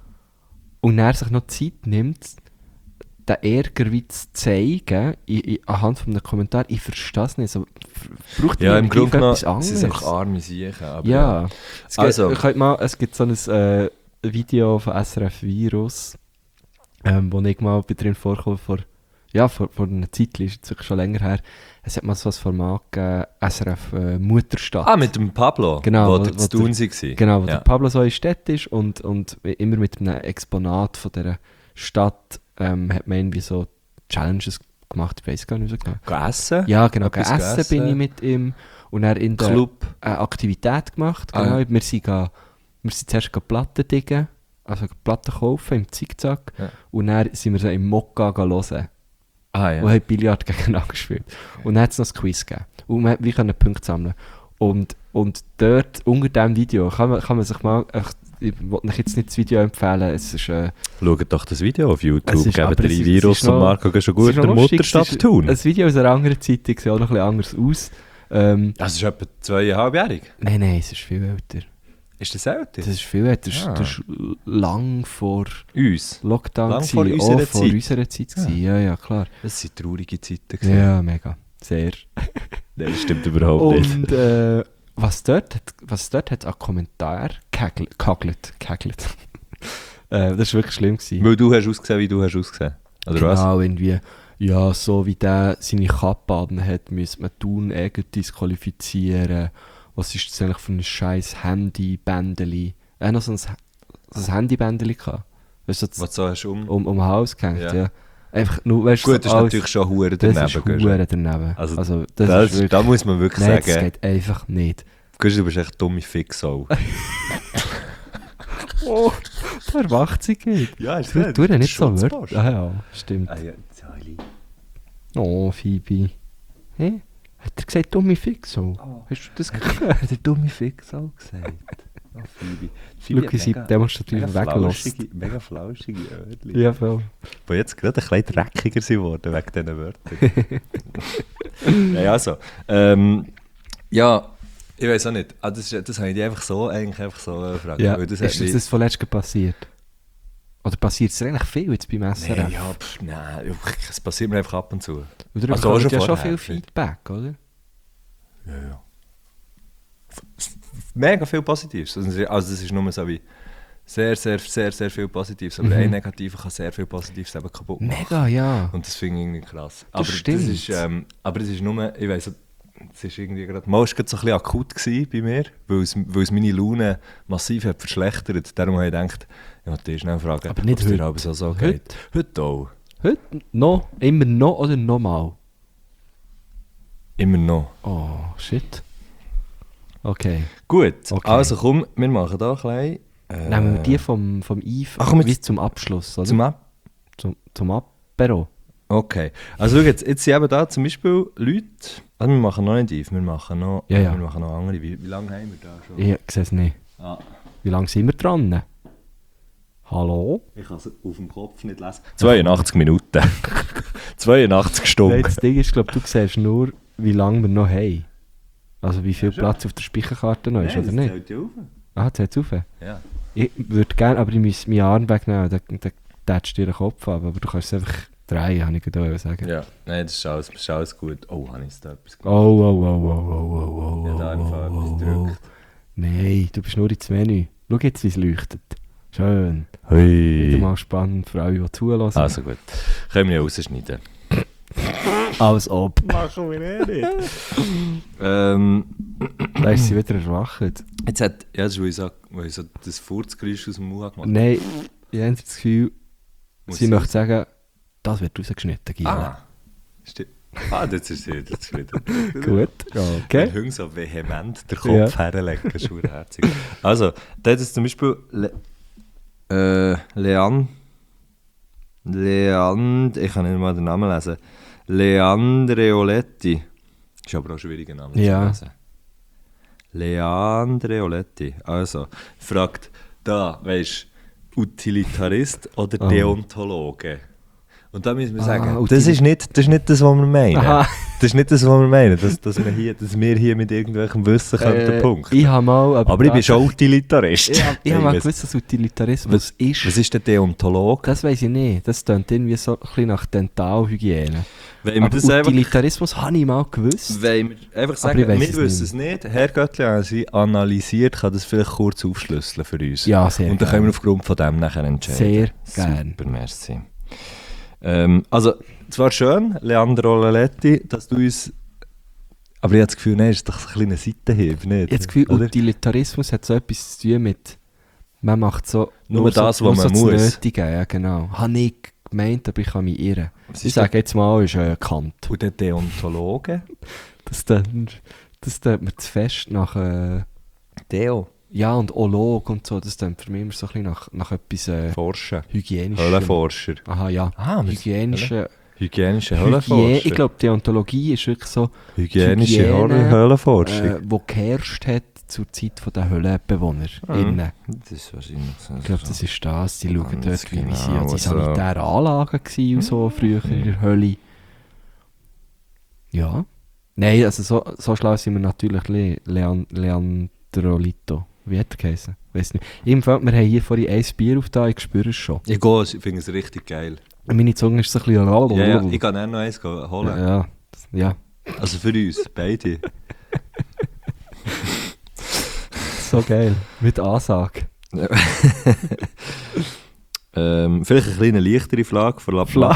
und er sich noch Zeit nimmt, den Ärger wie zu zeigen anhand von einem Kommentar. Ich verstehe es nicht. So, braucht Ja, die im Energie Grunde für genommen etwas anderes? sind es einfach arme Siechen. Aber Ja. Also. Es gibt so ein Video von SRF Virus, wo ich mal drin vorkomme, vor einer Zeit, ist jetzt wirklich schon länger her. Es hat mal so ein Format gegeben, SRF Mutterstadt. Ah, mit dem Pablo, Genau, wo wo- der wo zu tun war. Genau, wo ja. der Pablo so in Stadt ist und immer mit einem Exponat von dieser Stadt hat man irgendwie so Challenges gemacht, ich weiß gar nicht so genau. Gehen essen? Ja, genau, Etwas gegessen bin ich mit ihm und er in der Club. Aktivität gemacht. Ah, Genau. ja. Wir sind zuerst Platten diggen, also Platten kaufen im Zickzack Ja. und dann sind wir so im Mokka hören. Ah ja. Und haben Billard gegeneinander gespielt. Und dann hat es noch ein Quiz gegeben. Und wir können Punkte sammeln. Und dort, unter diesem Video, kann man sich mal, ich wollte euch jetzt nicht das Video empfehlen, es ist, Schaut doch das Video auf Es YouTube, ist- geben aber drei es ist- Virus es ist noch- und Marco gehen schon es gut ist noch der lustig, Mutterstadt es ist tun. ein Video aus einer anderen Zeit, sieht auch noch ein bisschen anders aus. Das ist etwa 2,5-jährig. Nein, es ist viel älter. Ist das älter? Das ist viel älter. Das ist lang vor Uns. Lockdown. Lang vor gewesen, unserer auch vor Zeit. unserer Zeit. Ja, klar. Das waren traurige Zeiten. gewesen. Ja, mega. Sehr. Nein, das stimmt überhaupt nicht. Und was dort hat an Kommentar kagelt. Das war wirklich schlimm gewesen. Weil du hast ausgesehen, wie du hast ausgesehen. Oder was? Genau, irgendwie, ja, so wie der seine Kappe an hat, müsste man Thun disqualifizieren. Was ist das eigentlich für ein scheiß Handybändeli? Noch so ein Handybändeli gehabt. Weißt du, das Was so hast du um den Hals gehängt, Ja. ja. Einfach nur, weißt du, Gut, das ist natürlich schon hure das daneben. ist gell? hure daneben. Also, das Das, ist wirklich, da muss man wirklich nein, das sagen, geht einfach nicht. du bist echt dumme Fixau. Oh, der erwacht sich nicht. Ja, Tu dir nicht so Wörter. Ah ja, stimmt. ja, Sali. Oh, Phoebe. Hä? Hat er gesagt, dumme Fixo? Hast du das gehört? Der dumme Fixau gesagt. Oh, Phoebe. Schau, wie sie demonstrativ weglässt. Mega flauschige Wörter. Ja, voll. Die jetzt gerade ein bisschen dreckiger sind worden wegen diesen Wörtern. Ja, also. Ja, ich weiß auch nicht. Das habe ich dich einfach so gefragt. Ja. Weil das Ist hat das vorletzt passiert? Oder passiert es eigentlich viel jetzt beim SRF? Nein, ja, nein, es passiert mir einfach ab und zu. Oder Also auch bekommt schon ja schon vorher, viel Feedback, oder? Ja. Mega viel Positives. Also das ist nur so wie sehr, sehr, sehr, sehr viel Positives. Aber ein Negativer kann sehr viel Positives eben kaputt machen. Mega, ja. Und das finde ich irgendwie krass. stimmt. Aber das ist nur, ich weiss, es ist irgendwie gerade, mal war es gerade so ein bisschen akut gewesen bei mir, weil es meine Laune massiv hat verschlechtert. Darum habe ich gedacht, ich wollte dich schnell fragen, Aber nicht ob es dir heute. aber so Heute? geht. Heute auch. Heute noch? Immer noch oder nochmal? Immer noch. Oh, shit. Okay. Gut, Okay. also komm, wir machen da klein. Nehmen wir die vom Yves Ach, komm, jetzt- wie zum Abschluss, oder? zum Ab. Zum Apero. Okay. Also schau jetzt sind eben da zum Beispiel Leute, also wir machen noch nicht Yves, wir machen noch, Ja, ja. Wir machen noch andere. Wie lange haben wir da schon? Ich sehe es nicht. Ah, Wie lange sind wir dran? Hallo? ich kann es auf dem Kopf nicht lesen. 82 Minuten. 82 Nein, Stunden. das Ding ist, glaube du siehst nur, wie lange wir noch haben. Also wie viel Platz auf der Speicherkarte noch ist, oder nicht? zählt ja auf. Ah, zählt auf. Ja. Ich würde gerne, aber ich muss meinen Arm wegnehmen, dann tätschst du dir den Kopf ab, aber du kannst es einfach drehen, habe ich gerade sagen. Ja, nein, das ist alles gut. Oh, habe ich da etwas Oh, gemacht? oh. Ja, da einfach etwas gedrückt. Nein, du bist nur ins Menü. Schau jetzt, wie es leuchtet. Schön. Wieder Hui. mal spannend für alle, die zulassen. Also gut. Können wir ja rausschneiden. Als ob. Machen wir nicht. Da ist sie wieder erwacht. Jetzt hat, ja, das ist, weil ich so das Furzgeräusch aus dem Mund habe gemacht. Nein, ich habe das Gefühl, Muss sie sie möchte sagen, das wird rausgeschnitten, Gila. Ah. Stimmt. Das ist jetzt wieder. Gut, okay. Wenn Hunde so vehement den Kopf herlegen, ist herzig. Also, da hat es zum Beispiel ich kann nicht mal den Namen lesen. Leandreoletti. Ist aber auch ein schwieriger Name zu lesen. Leandreoletti. Also, fragt da, weisst du, Utilitarist oder Deontologe? Und da müssen wir sagen, das ist nicht das, was wir meinen. Aha. Das ist nicht das, was wir meinen, dass wir hier mit irgendwelchem Wissen könnten punkten. Ich habe mal... Aber ich bin schon Utilitarist. Ich habe mal gewusst, was Utilitarismus ist. Was ist der Deontolog? Das weiss ich nicht. Das klingt irgendwie so ein bisschen nach Dentalhygiene. Aber Utilitarismus habe ich mal gewusst. Wenn wir einfach sagen, wir wissen es nicht. Herr Göttli analysiert, kann das vielleicht kurz aufschlüsseln für uns. Ja, sehr Und dann können wir aufgrund von dem nachher entscheiden. Sehr gerne. Super, merci. Also, zwar schön, Leandro Laletti, dass du uns... Aber ich habe das Gefühl, nein, ist doch so ein kleiner Seitenhieb, nicht? Ich habe das Gefühl, oder? Utilitarismus hat so etwas zu tun mit... Man macht so... Nur das, was man muss. Das Nötige, ja genau. Habe ich gemeint, aber ich kann mich irren. Ich sage jetzt mal, ist Kant. Und der Deontologe? Das tut mir zu fest nach... Deo? Ja, und Olog und so, das klingt für mich immer so ein bisschen nach etwas Forschen. Hygienischem. Höllenforscher. Aha, ja. Hygienische Höllenforscher. Ich glaube, Deontologie ist wirklich so hygienische Höllenforscher. Wo geherrscht hat zur Zeit der Höhlenbewohner. Das ist wahrscheinlich so. Ich glaube, das ist das. Die schauen dort, wie sie genau, die sanitären Anlagen waren und so früher in der Hölle. Ja. Nein, also so schlau sind wir natürlich Leandrolito. Wie hat er geheißen? Weiss nicht. Jedenfalls, wir haben hier vorhin ein Bier aufgetan, ich spüre es schon. Ich finde es richtig geil. Meine Zunge ist so ein bisschen... Ja, ich kann auch noch eins holen. Ja. Also für uns, beide. So geil. Mit Ansage. Vielleicht eine kleine leichtere Frage für Lappla.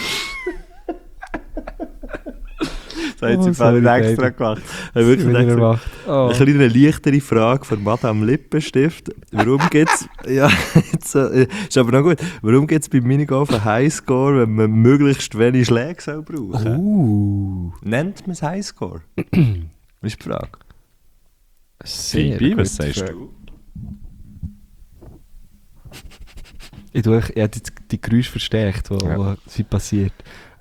Das hat sie vorhin extra gemacht. Eine kleine leichtere Frage von Madame Lippenstift. Warum gibt es... ja, jetzt, ist aber noch gut. Warum gibt es beim Minigolf einen Highscore, wenn man möglichst wenig Schläge soll brauchen? Nennt man es Highscore? Was ist die Frage? Phoebe, was sagst du? Ich habe die Geräusche verstärkt, die passiert.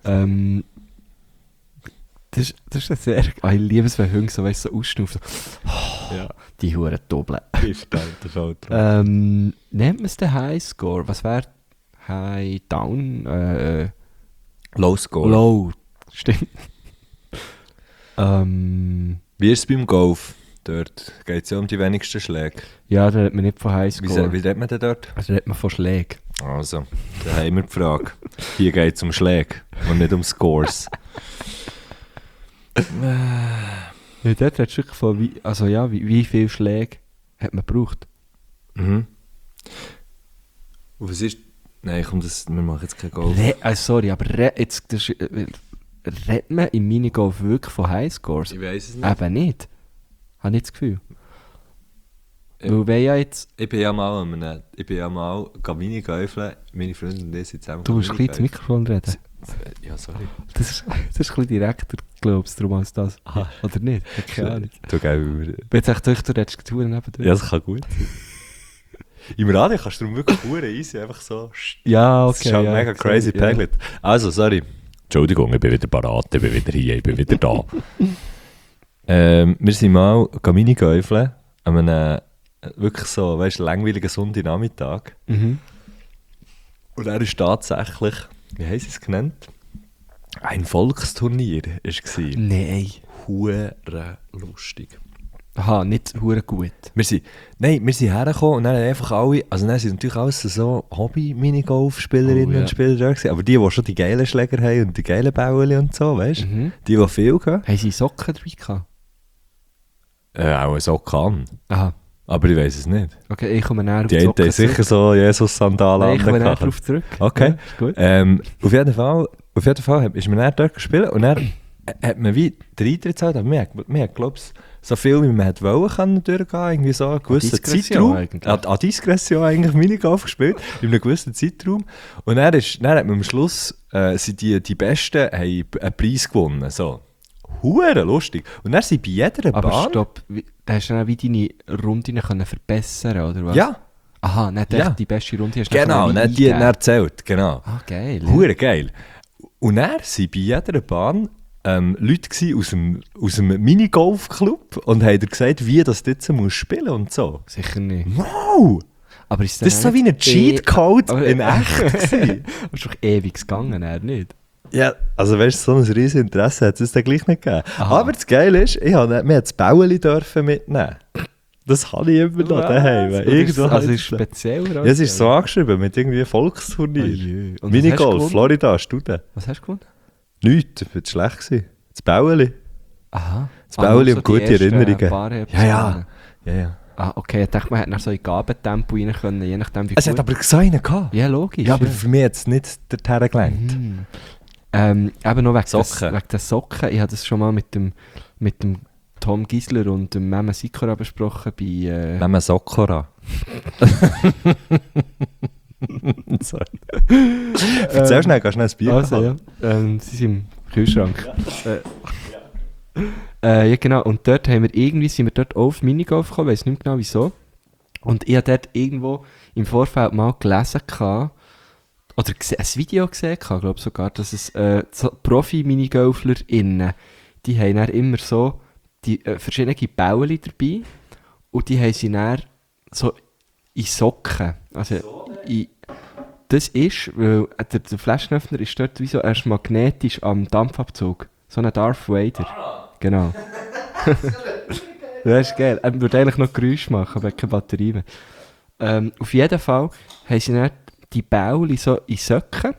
Das ist ein sehr... ich liebe es, wenn Hunde so, weißt, so ausschnaufen. So, die Huren Doppel. Nennt man es den Highscore? Was wäre High, Down? Low Score. Low, stimmt. Wie ist es beim Golf? Dort geht es ja um die wenigsten Schläge. Ja, da redet man nicht von Highscore. Wie redet man denn dort? Da redet man von Schlägen. Also, da haben wir die Frage. Hier geht es um Schläge und nicht um Scores. Ja, dort redest du wirklich von, wie viele Schläge hat man gebraucht? Mhm. Und was ist... Nein, komm, wir machen jetzt kein Golf. Sorry, aber redet man im Minigolf wirklich von Highscores? Ich weiss es nicht. Eben nicht. Habe ich das Gefühl. Weil wir ja jetzt... Ich bin ja mal Minigolfen, meine Freundin und ich sind zusammen. Du musst ein bisschen ins Mikrofon reden. Ja, sorry. Das ist ein bisschen direkter, glaubst du, als das. Aha. Oder nicht? Keine Ahnung. Du, gell, Ich dachte, du redest Touren nebendurch. ja, das kann gut sein. Im Radio kannst du darum wirklich easy einfach so... Ja, okay. Das ist halt mega crazy pegelt. Also, sorry. Entschuldigung, ich bin wieder parat, ich bin wieder hier, ich bin wieder da. Wir sind mal Minigolfen an einem wirklich so, weißt du, langweiligen Sonntagnachmittag. Mhm. Und er ist tatsächlich, wie haben sie es genannt? Ein Volksturnier war. Nein. Hure lustig. Aha, nicht hure gut. Wir sind hergekommen und dann haben einfach alle, also dann sind natürlich alles so Hobby-Minigolf-Spielerinnen und Spieler da gewesen, aber die schon die geilen Schläger haben und die geilen Bäuerchen und so, weißt du? Die viel gehen. Haben sie Socken dabei gehabt? Auch so kann. Aha. Aber ich weiss es nicht. Okay, ich komme näher auf die Socken haben sicher so Jesus-Sandalen an. Ich komme näher darauf zurück. Okay. Ja, ist gut. Auf jeden Fall ist mir dann dort gespielt und dann hat man wie den Eintritt gezahlt, aber man hat glaube ich, so viel wie man hat wollen können durchgehen, irgendwie so einen gewissen Diskretion Zeitraum. eigentlich. An Diskretion eigentlich Minigolf gespielt, in einem gewissen Zeitraum. Und dann hat man am Schluss, sind die Besten haben einen Preis gewonnen, so. Hure lustig. Und dann sind bei jeder Aber Bahn... stopp, da hast du dann wie deine Runden können verbessern, oder was? Ja, Aha, nicht Ja. echt die beste Runde hast du genau, dann dann die dann erzählt, genau. Ah, geil. Hure geil. Und dann waren bei jeder Bahn Leute gsi aus dem Minigolf-Club und haben dir gesagt, wie das jetzt muss spielen und so. Sicher nicht. Wow! Aber ist Das ist so wie ein Cheatcode aber- in echt gewesen. Das ist doch ewig gegangen, nicht? Ja, also weißt du, so ein riesiges Interesse hat es dann gleich nicht gegeben. Aha. Aber das Geile ist, wir haben das Bäueli dürfen mitnehmen. Das habe ich immer noch daheim. Irgendwo Also habe ist ich das- speziell, oder? Ja, es ist so angeschrieben, mit irgendwie Volksturnier. Oje. Und was hast du Minigolf, gewonnen? Florida, Student. Was hast du gewonnen? Nichts, das war schlecht gewesen. Das Bäueli. Aha. Das Bäueli und gute Erinnerungen. Ja, Ja. Ah, okay, ich dachte, man hätte nach so in Gabentempo rein können, je nachdem wie Es hat aber Gesehen gehabt. Ja, logisch. Ja, aber für mich hat es nicht dorthin gelenkt. Eben noch wegen Socken. Wegen der Socken. Ich habe das schon mal mit dem Tom Gisler und dem Meme Sikora besprochen bei... Nehmen wir Sokora. Sorry. Erzähl schnell, kannst du schnell ein Bier Also, holen? ja. Sie sind im Kühlschrank. Ja, genau. Und dort sind wir dort auf Minigolf gekommen, ich weiß nicht mehr genau wieso. Und ich habe dort irgendwo im Vorfeld mal gelesen, oder ein Video gesehen, glaube ich sogar, dass es so Profi-MinigolflerInnen, die haben dann immer so die verschiedene Bäueli dabei und die haben sie dann so in Socken. Also das ist, weil der Flaschenöffner ist dort wie so erst magnetisch am Dampfabzug. So ein Darth Vader. Genau. Das ist geil. Er würde eigentlich noch Geräusche machen, aber keine Batterie mehr. Auf jeden Fall haben sie dann die Bäuli so in Socken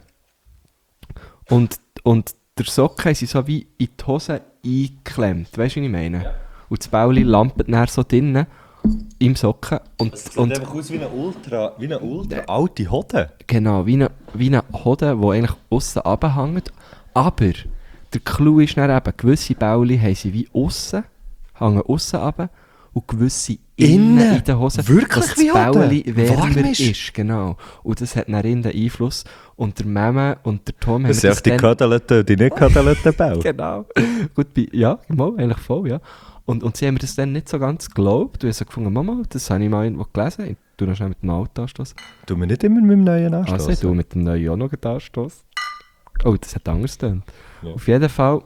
und der Socken haben sie so wie in die Hose eingeklemmt. Weißt du, was ich meine? Ja. Und das Bäuli lampet dann so drinnen im Socken. Das sieht einfach aus wie eine ultra alte Hode. Genau, wie eine Hode, die eigentlich aussen runterhängt. Aber der Clou ist dann eben, gewisse Bäuli haben sie wie aussen, hängen aussen runter und gewisse innen in der Hose, Wirklich dass wie das Hode? Bäuli wärmer Warm ist. Genau. Und das hat dann innen den Einfluss. Und der Meme und der Tom Das sind echt die Ködeleten, die nicht Ködeleten Bäume. Genau. Gut, ja, mal, eigentlich voll, ja. Und sie haben mir das dann nicht so ganz geglaubt. Und ich habe so gefunden, Mama, das habe ich mal irgendwo gelesen. Ich tue noch schnell mit dem Auto anstoßen. Du mir nicht immer mit dem neuen Also, ich anstoßen. tue mit dem neuen auch noch anstoßen. Oh, das hat anders getan. Ja. Auf jeden Fall,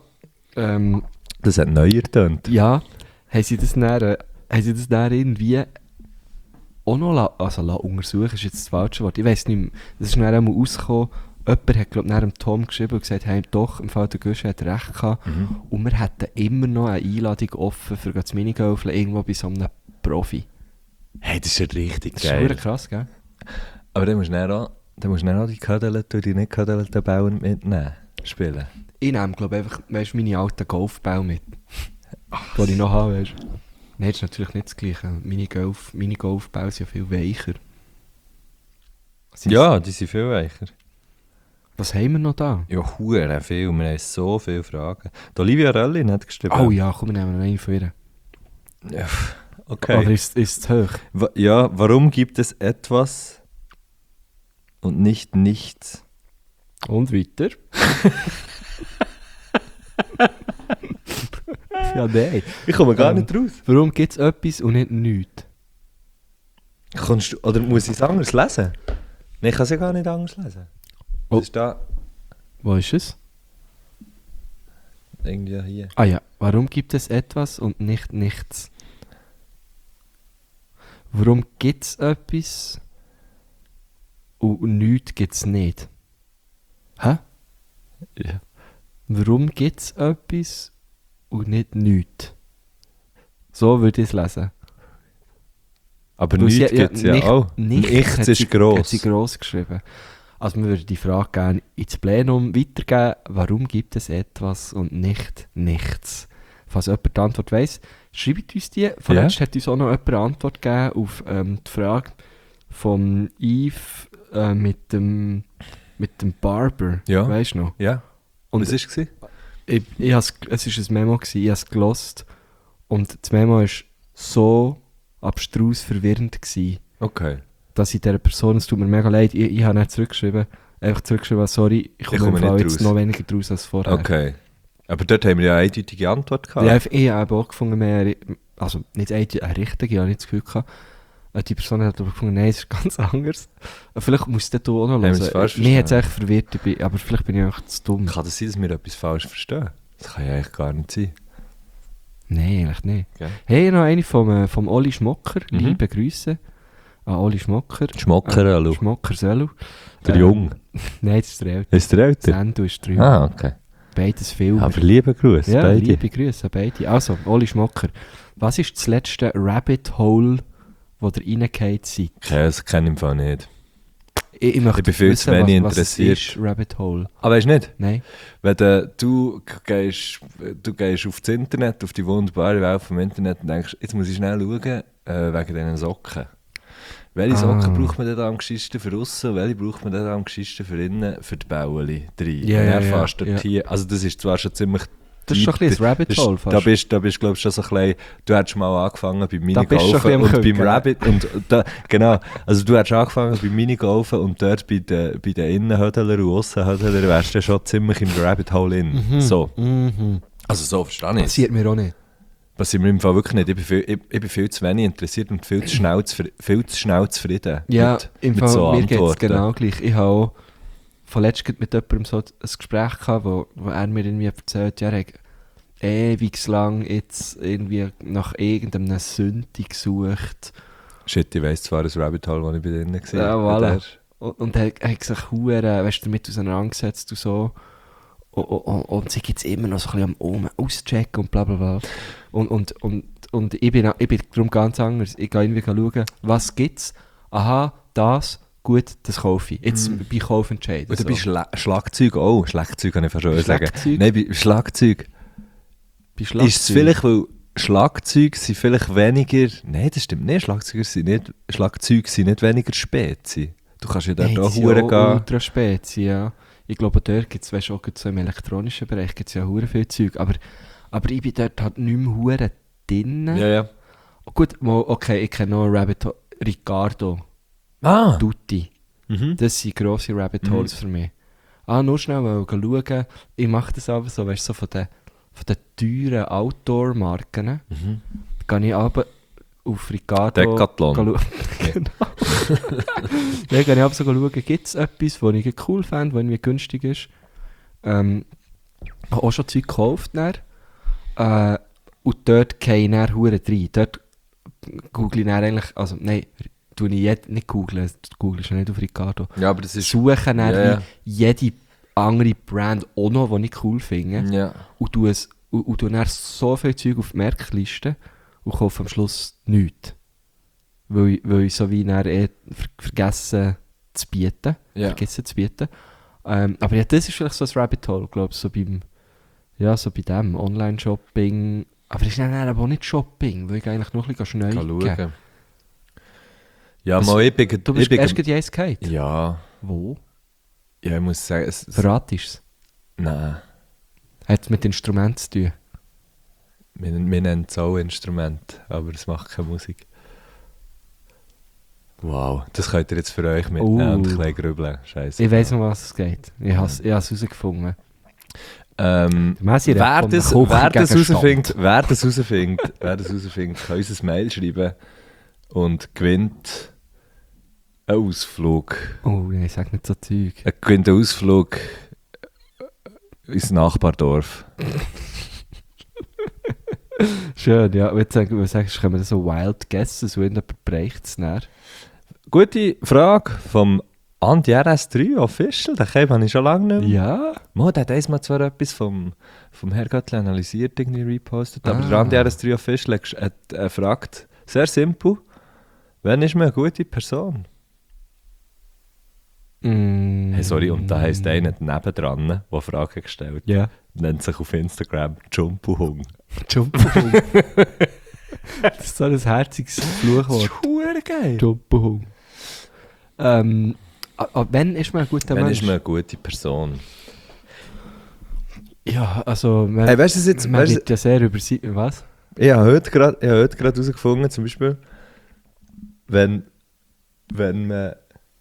Das hat neuer getönt. ja, haben sie das dann irgendwie auch noch untersuchen, ist jetzt das falsche Wort. Ich weiss nicht mehr. Das ist dann einmal rausgekommen. Jemand hat, glaube ich, dem Tom geschrieben und gesagt, hey, doch, im Fall der Gusch hat recht gehabt. Und wir hätten immer noch eine Einladung offen für das Minigolfen irgendwo bei so einem Profi. Hey, das ist ja richtig Das ist geil. schon krass, gell? Aber dann musst du dann auch die Ködeleten und die nicht Ködeleten Bäume mitnehmen. Spielen. Ich nehme, glaube ich, einfach, weißt, meine alten Golfbälle mit. Die ich noch habe, weißt du. Nein, das ist natürlich nicht das Gleiche. Minigolfbälle sind ja viel weicher. Ja, die sind viel weicher. Was haben wir noch da? Ja, hure viel. Wir haben so viele Fragen. Die Olivia Röllin hat geschrieben. Oh ja, komm, wir nehmen noch einen von ihr. Ja, okay. Oder ist es zu hoch? Ja, warum gibt es etwas und nicht nichts? Und weiter? Ja, nein. Ich komme gar nicht raus. Warum gibt es etwas und nicht nichts? Oder muss ich es anders lesen? Nein, ich kann es ja gar nicht anders lesen. Oh. Das ist da Wo ist es? irgendwie hier. Ah ja, warum gibt es etwas und nicht nichts? Warum gibt es etwas und nichts gibt es nicht? Hä? Ja. Warum gibt es etwas und nicht nichts? So würde ich es lesen. Aber Weil sie- nichts gibt es ja nicht- auch. Nichts hat ist sie- gross. Hat sie gross geschrieben. Also wir würden die Frage gerne ins Plenum weitergeben. Warum gibt es etwas und nicht nichts? Falls jemand die Antwort weiss, schreibt uns die. Vorletzt hat uns auch noch jemand eine Antwort gegeben auf die Frage von Yves mit dem Barber. Ja. Weißt du noch? Ja. Und Was war es? es war ein Memo, ich habe es gelost und das Memo war so abstrus verwirrend gewesen, Okay. dass ich dieser Person, es tut mir mega leid, ich habe nicht zurückgeschrieben, sorry, ich komme im komme Fall nicht jetzt raus. noch weniger draus als vorher. Okay. Aber dort haben wir ja eine eindeutige Antwort gehabt. Ich habe auch gefunden, also nicht eine richtige, ich habe nicht das Gefühl gehabt. Die Person hat aber gefunden, nein, es ist ganz anders. Vielleicht musst du das auch noch wir es hören. falsch Mir hat es verstanden? echt verwirrt, aber vielleicht bin ich einfach zu dumm. Kann das sein, dass wir etwas falsch verstehen? Das kann ja eigentlich gar nicht sein. Nein, eigentlich nicht. Gell? Hey, noch eine vom Oli Schmocker. Mhm. Liebe Grüße an Oli Schmocker. Schmocker, hallo. Schmocker Selu. Der Jung. Nein, das ist der Ältere. Ist der älter? Sendu ist der Junge. Okay. Beides Filme. Aber liebe Grüße, ja, beide. liebe Grüße an beide. Also, Oli Schmocker. Was ist das letzte Rabbit Hole, wo ihr reingefallen seid? Das kenne ich im Fall nicht. Ich möchte bin viel zu wissen, wenig was interessiert. ist Rabbit Hole? Aber weißt du nicht? Nein. Wenn du gehst auf das Internet, auf die wunderbare Welt vom Internet und denkst, jetzt muss ich schnell schauen, wegen diesen Socken. Welche Socken braucht man denn am geschicktesten für aussen und welche braucht man denn am geschicktesten für innen, für die Bäueli rein? Ja, und ja, dann ja, fährst du ja. dort hier, also das ist zwar schon ziemlich Das ist schon ein bisschen ein Rabbit Hole fast. Da bist du, glaube ich, schon so ein bisschen, du hättest mal angefangen beim bist du Minigolfen schon ein und bisschen am beim Küken. Rabbit und da, genau, also du hättest angefangen beim Minigolfen und dort bei den Innenhödler und Aussenhödler wärst du schon ziemlich im Rabbit Hole in. So. Also so verstehe ich es. Passiert mir auch nicht. Passiert mir im Fall wirklich nicht. Ich bin viel zu wenig interessiert und viel zu schnell zufrieden Ja, mit, im mit Fall, so mir geht es Antworten. genau gleich. Ich habe auch vorletzt mit jemandem so ein Gespräch gehabt, wo er mir irgendwie erzählt, ja, er hat ewig lang jetzt irgendwie nach irgendeinem Sünde gesucht. Shit, ich weiss zwar das Rabbit Hole, wo ich bei denen war. Ja, voilà. Aber Und er hat sich verdammt, damit auseinandergesetzt und so. Und sie gibt es immer noch so ein bisschen am auschecken und bla bla bla. Und ich bin darum ganz anders. Ich gehe irgendwie schauen, was gibt es. Aha, das, gut, das kaufe ich. Jetzt bei Kaufentscheid. Und bei Schlagzeug auch. Schlagzeug kann ich fast schon sagen. Schlagzeug? Nein, bei Schlagzeug. Bei Schlagzeug. Ist es vielleicht, weil Schlagzeuge sind vielleicht weniger... Nein, das stimmt nicht. Schlagzeuge sind nicht weniger Spezi. Du kannst ja dort Nein, auch die sind Huren gehen. ultra spezi, ja. Ich glaube, dort gibt es, auch so im elektronischen Bereich gibt's ja hure viel Zeug. Aber ich bin dort halt nicht mehr hure drin. Ja, ja. Gut, okay, ich kenne noch Rabbit Hole. Riccardo Ah! Tutti. Mhm. Das sind grosse Rabbit Holes für mich. Nur schnell schauen. Ich mache das aber so, weißt du, so von den teuren Outdoor-Marken. Mhm. Da gehe ich aber auf Riccardo. Decathlon. Genau. Dann gehe ich aber so schauen, gibt es etwas, das ich cool fände, das irgendwie günstig ist. Habe auch schon Zeug gekauft. Und dort gehe ich dann hure rein. Dort google ich dann eigentlich, also nein, tue ich nicht googeln, du googelst ja nicht auf Riccardo. Ja, aber das ist... Suche dann Ja. wie jede andere Brand auch noch, die ich cool finde. Ja. Und tue dann so viel Zeug auf die Merkliste und kaufe am Schluss nichts. Weil ich so wie dann vergessen zu bieten. Ja. Vergessen zu bieten. Aber ja, das ist vielleicht so ein Rabbit Hole, glaube ich, so bei dem Online-Shopping. Aber es ist dann aber auch nicht Shopping, weil ich eigentlich noch ein bisschen schnell Schauen. Ja, mal ich bin... Du bist erst gerade Eis gehabt? Ja. Wo? Ja, ich muss sagen... Verratest es? Nein. Hat es mit Instrumenten zu tun? Wir nennen es auch Instrument, aber es macht keine Musik. Wow, das könnt ihr jetzt für euch mitnehmen und ein bisschen grübeln. Scheiße. Ich weiss, um was es geht. Ich habe es herausgefunden. Wer das herausfindet, kann uns ein Mail schreiben und gewinnt einen Ausflug. Oh, nein, sag nicht so Zeug. Er gewinnt einen Ausflug ins Nachbardorf. Schön, ja. Wenn du sagst, können wir so Wild Guesses, wenn jemand bereicht es näher. Gute Frage vom Andi RS3 Official, den habe ich schon lange nicht mehr. Ja? Der hat einmal zwar etwas vom Herrgöttli analysiert, irgendwie repostet, aber der Andi RS3 Official hat fragt, sehr simpel, wann ist man eine gute Person? Hey, sorry, und da heisst einer nebendran, der Fragen gestellt Ja. nennt sich auf Instagram Jumpuhung. Jumpuhung. Das ist so ein herziges Fluchwort. Hure geil. Jumpuhung. Wann ist man ein guter Wann Mensch? ist man eine gute Person? Ja, also man, Hey, weißt du jetzt, man weißt, wird ja sehr übersehen. Was? ich habe heute gerade herausgefunden, zum Beispiel, wenn man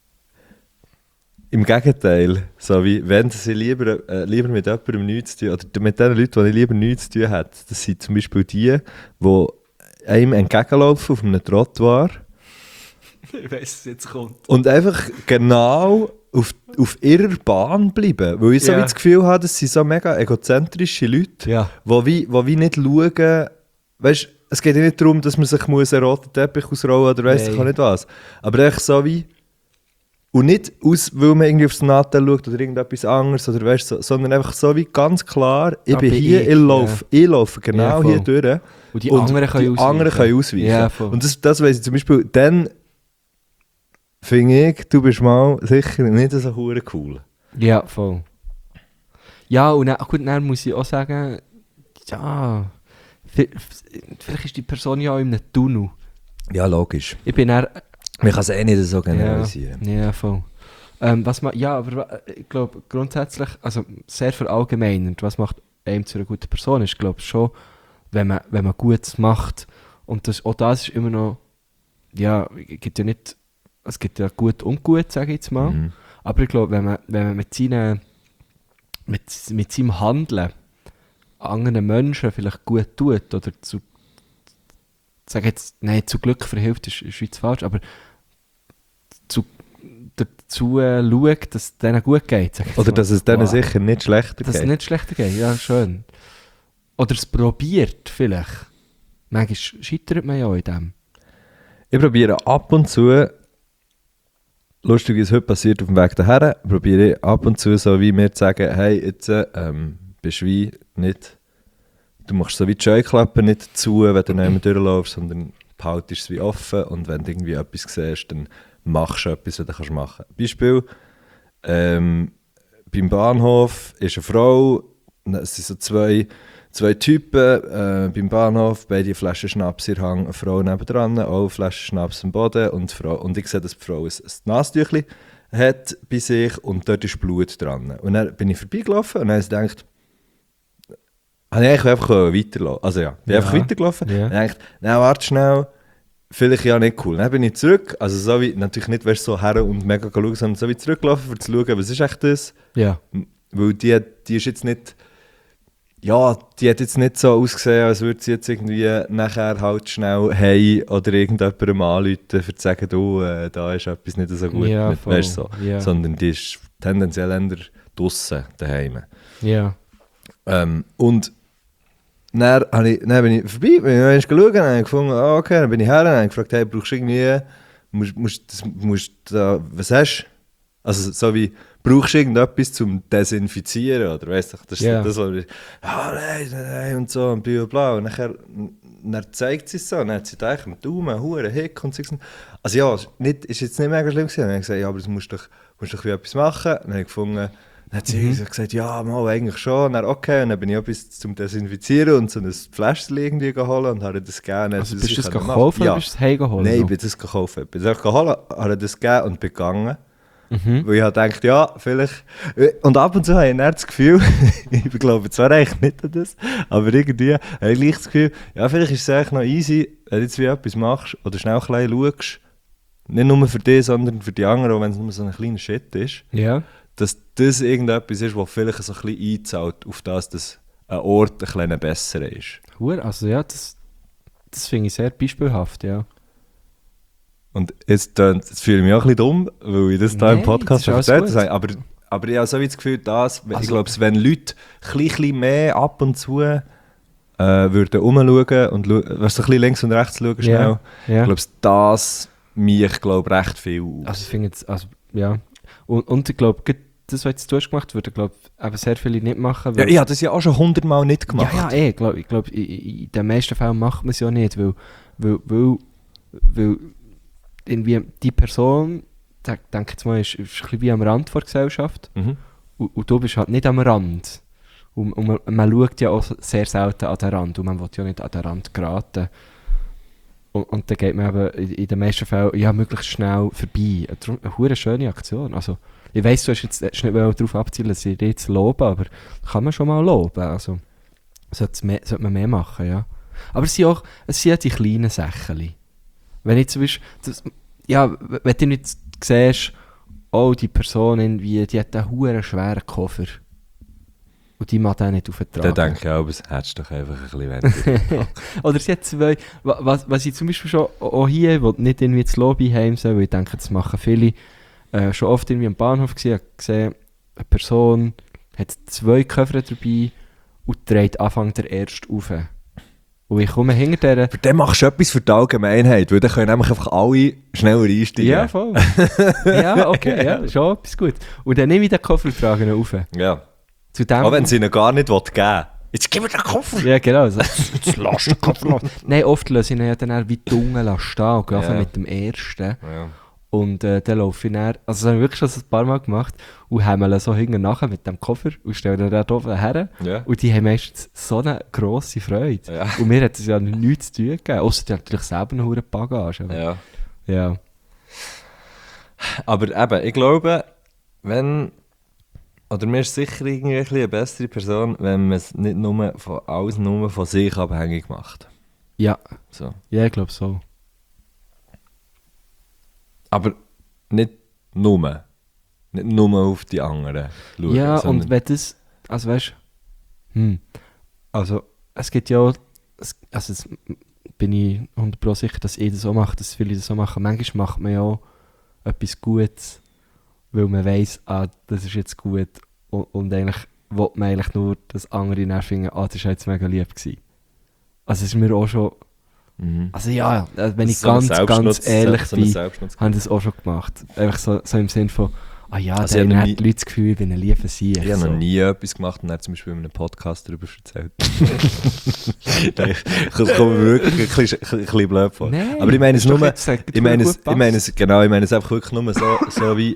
im Gegenteil, so wie wenn sie lieber mit jemandem nichts zu tun, oder mit den Leuten, die ich lieber nichts zu tun hätte, das sind zum Beispiel die einem entgegenlaufen auf einem Trottoir Ich weiss, was jetzt kommt. und einfach genau auf ihrer Bahn bleiben. Weil ich so Ja. wie das Gefühl habe, das sind so mega egozentrische Leute, Ja. die wie nicht schauen, weißt, es geht ja nicht darum, dass man sich einen roten Teppich ausrollen oder weiss ich Nein. auch nicht was. Aber echt so wie, und nicht aus, weil man irgendwie aufs Nattel schaut oder irgendetwas anderes, oder weißt, sondern einfach so wie ganz klar, ich Da bin bin hier, ich, ich laufe genau Ja, voll. hier durch. Und die anderen können ausweichen. Ja, voll. Und das weiss ich zum Beispiel, dann finde ich, du bist mal sicher nicht so hure cool. Ja, voll. Ja, und dann, gut, dann muss ich auch sagen, ja, vielleicht ist die Person ja auch in einem Tunnel. Ja, logisch. Ich bin dann... Man kann es eh nicht so generalisieren. Ja, voll. Ja, aber ich glaube grundsätzlich, also sehr verallgemeinernd, was macht einem zu einer guten Person, ist glaube ich schon, wenn man Gutes macht. Und auch das ist immer noch, ja, es gibt ja gut und gut, sage ich jetzt mal. Mhm. Aber ich glaube, wenn man mit seinem Handeln anderen Menschen vielleicht gut tut oder zu Glück verhilft, ist jetzt falsch, aber dazu schaut, dass es denen gut geht. sag ich jetzt Oder mal. dass es denen Wow. sicher nicht schlechter Dass es geht. nicht schlechter geht, ja, schön. Oder es probiert vielleicht. Manchmal scheitert man ja auch in dem. Ich probiere ab und zu, lustig wie es heute passiert auf dem Weg daher, probiere ich ab und zu so wie mir zu sagen, hey, jetzt bist du wie nicht, du machst so wie die Scheuklappen nicht zu, wenn du nicht mehr durchläufst, sondern behaltest es wie offen und wenn du irgendwie etwas siehst, dann machst du etwas, was du kannst machen kannst. Beispiel, beim Bahnhof ist eine Frau, es sind so zwei Typen beim Bahnhof, beide Flaschen Schnaps in der Hand, eine Frau nebendran, auch Flaschen Schnaps am Boden und ich sehe, dass die Frau ein Nasentüchli hat bei sich und dort ist Blut dran. Und dann bin ich vorbeigelaufen und dann habe ich gedacht, habe ich eigentlich einfach weiterlaufen. Also ja, bin einfach weitergelaufen. Ja. Und dachte, na warte schnell, vielleicht ja nicht cool. Dann bin ich zurück, also so wie, natürlich nicht, weißt du, so her und mega schauen, sondern so wie zurückgelaufen, um zu schauen, was ist echt das? Ja. Weil die ist jetzt nicht, ja, die hat jetzt nicht so ausgesehen, als würde sie jetzt irgendwie nachher halt schnell hey oder irgendjemandem anrufen, um zu sagen, du, da ist etwas nicht so gut, Ja, mit, voll. weißt du, so. Ja. Sondern die ist tendenziell eher draussen daheim. Ja. Und dann bin ich vorbei, bin ich geschaut, dann habe ich gefunden, okay, dann bin ich her, dann habe ich gefragt, hey, brauchst du irgendwie, was hast du? Also so wie, brauchst du irgendetwas zum Desinfizieren, oder weißt du, das ist Ja. das, was ich, nein, und so, und bla bla, und dann zeigt sie es so, dann hat sie da im Daumen, Huren, Hick und so. Also ja, ist jetzt nicht mega schlimm gewesen, dann habe ich gesagt, ja, aber du musst doch wie etwas machen, dann habe ich gefunden, dann hat sie gesagt, ja, mal eigentlich schon. Und dann, okay, und dann bin ich etwas zum Desinfizieren und so ein Fläschchen irgendwie geholt und habe das gegeben. Also bist du das gekauft oder Ja. bist du es heimgeholt? Nein, ich bin das gekauft. Ich bin das geholt, habe das gegeben und bin gegangen. Mhm. Weil ich halt gedacht, ja, vielleicht... Und ab und zu habe ich dann das Gefühl, ich glaube zwar eigentlich nicht an das, aber irgendwie habe ich gleich das Gefühl, ja, vielleicht ist es eigentlich noch easy, wenn du jetzt wie etwas machst oder schnell ein bisschen schaust, nicht nur für dich, sondern für die anderen, auch wenn es nur so ein kleiner Shit ist, Ja. dass das irgendetwas ist, was vielleicht so ein bisschen einzahlt auf das, dass ein Ort ein bisschen besser ist. Also ja, das finde ich sehr beispielhaft, ja. Und jetzt fühle ich mich auch ein bisschen dumm, weil ich das da im Nein, Podcast das ist erzählt alles habe. Aber ich habe so wie das Gefühl, ich Also- glaube, wenn Leute ein bisschen mehr ab und zu würden umschauen und so ein bisschen links und rechts schauen schnell, Ja. ich glaube, das mich, glaube recht viel aus. Also ich finde jetzt, ja. Und ich glaube, das, was jetzt du hast gemacht, würden, glaube ich, sehr viele nicht machen. Ja, ich habe das ja auch schon 100-mal nicht gemacht. Ja, ich glaube, in den meisten Fällen macht man es ja nicht, weil irgendwie die Person, denke jetzt mal, ist ein bisschen wie am Rand der Gesellschaft Mhm. und du bist halt nicht am Rand. Und man schaut ja auch sehr selten an den Rand und man will ja nicht an den Rand geraten. Und dann geht man eben in den meisten Fällen ja, möglichst schnell vorbei. Eine hure schöne Aktion. Also, ich weiss, du hast jetzt nicht darauf abzielen, dass ich dich jetzt lobe, aber kann man schon mal loben. Also, sollte man mehr machen, ja. Aber es sind ja die kleinen Sachen. Wenn ich zum Beispiel, wenn du nicht siehst, oh, die Person irgendwie, die hat einen huere schweren Koffer. Und die mag den nicht auftragen. Dann denke ich auch, es hättest doch einfach ein bisschen weniger. Oder sie hat zwei, was ich zum Beispiel schon auch hier, wo nicht irgendwie das Lobby heim soll, weil ich denke, das machen viele, schon oft irgendwie am Bahnhof gesehen, eine Person hat 2 Koffer dabei und trägt Anfang der erste rauf. Und ich komme hinter der... Für den machst du etwas für die Allgemeinheit, weil dann können nämlich einfach alle schneller einsteigen. Ja, voll. Ja, okay, ja, schon etwas gut. Und dann nehme ich den Koffer und trage ihn rauf. Ja. Zu dem, Auch wenn sie ihn gar nicht geben will. Jetzt gib mir den Koffer! Ja, genau. So. Jetzt lass den Koffer los. Nein, oft lasse ich ihn ja dann auch wie die Unge stehen und gehe einfach mit dem ersten. Ja. Und dann laufe ich dann, also das habe ich wirklich schon ein paar Mal gemacht, und haben so hinten nachher mit dem Koffer und stellen ihn da oben her. Ja. Und die haben meistens so eine grosse Freude. Ja. Und mir hat es ja nichts zu tun gegeben, ausser die haben natürlich selber eine hohe Bagage. Aber, Ja. ja. Aber eben, ich glaube, oder mir ist sicher irgendwie ein bisschen eine bessere Person, wenn man es nicht alles nur von sich abhängig macht. Ja, So. ja, ich glaube so. Aber nicht nur. Nicht nur auf die anderen schauen. Ja, sondern- und wenn das, also weißt du, also es gibt ja auch, also jetzt bin ich 100% sicher, dass ich das so mache, dass viele das so machen. Manchmal macht man ja auch etwas Gutes, weil man weiss, das ist jetzt gut, und eigentlich will man eigentlich nur, dass andere dann finden, das war jetzt mega lieb gewesen. Also es ist mir auch schon, also ja, wenn ich So ein ganz ehrlich so ein bin, Selbstschutz. haben das auch schon gemacht. Einfach so im Sinn von, ja, Also dann ich habe hat noch die Leute das Gefühl, ich bin ein lieber Sieg. Ich habe so. noch nie etwas gemacht und dann zum Beispiel in einem Podcast darüber erzählt. Nein, das kommt mir wirklich ein bisschen blöd vor. Nein, aber ich meine es ist doch nur, jetzt, sagt, ich meine gut es einfach wirklich nur so wie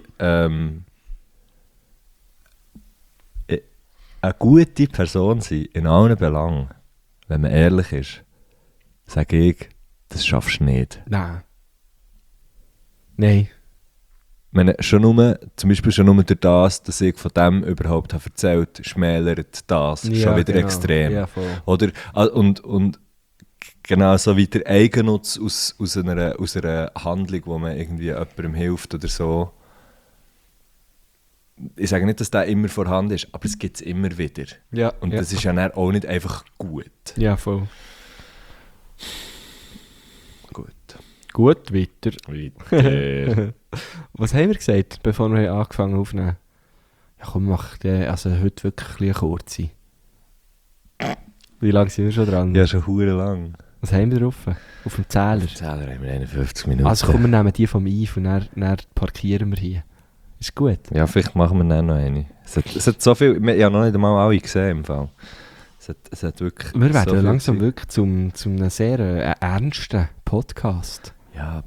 eine gute Person sein, in allen Belangen, wenn man ehrlich ist, sage ich, das schaffst du nicht. Nein. Nein. Ich meine, zum Beispiel schon nur durch das, dass ich von dem überhaupt habe erzählt, schmälert das schon wieder genau. extrem. Ja, voll. Oder, und genau so wie der Eigennutz aus einer Handlung, wo man irgendwie jemandem hilft oder so. Ich sage nicht, dass der immer vorhanden ist, aber es gibt es immer wieder. Ja, Und ja. das ist ja dann auch nicht einfach gut. Ja, voll. Gut. Gut, weiter. Weiter. Was haben wir gesagt, bevor wir angefangen aufnehmen? Ja komm, mach also heute wirklich ein bisschen kurze. Wie lange sind wir schon dran? Ja, schon hure lang. Was haben wir drauf? Auf dem Zähler? Zähler haben wir 51 Minuten. Also komm, wir nehmen die vom Eve und dann parkieren wir hier. Ist gut. Ja, vielleicht machen wir dann noch eine. Es hat so viel, ich habe noch nicht einmal alle gesehen im Fall. Es hat wirklich Wir werden so viel langsam Zeit. wirklich zum einem sehr ernsten Podcast. Ja,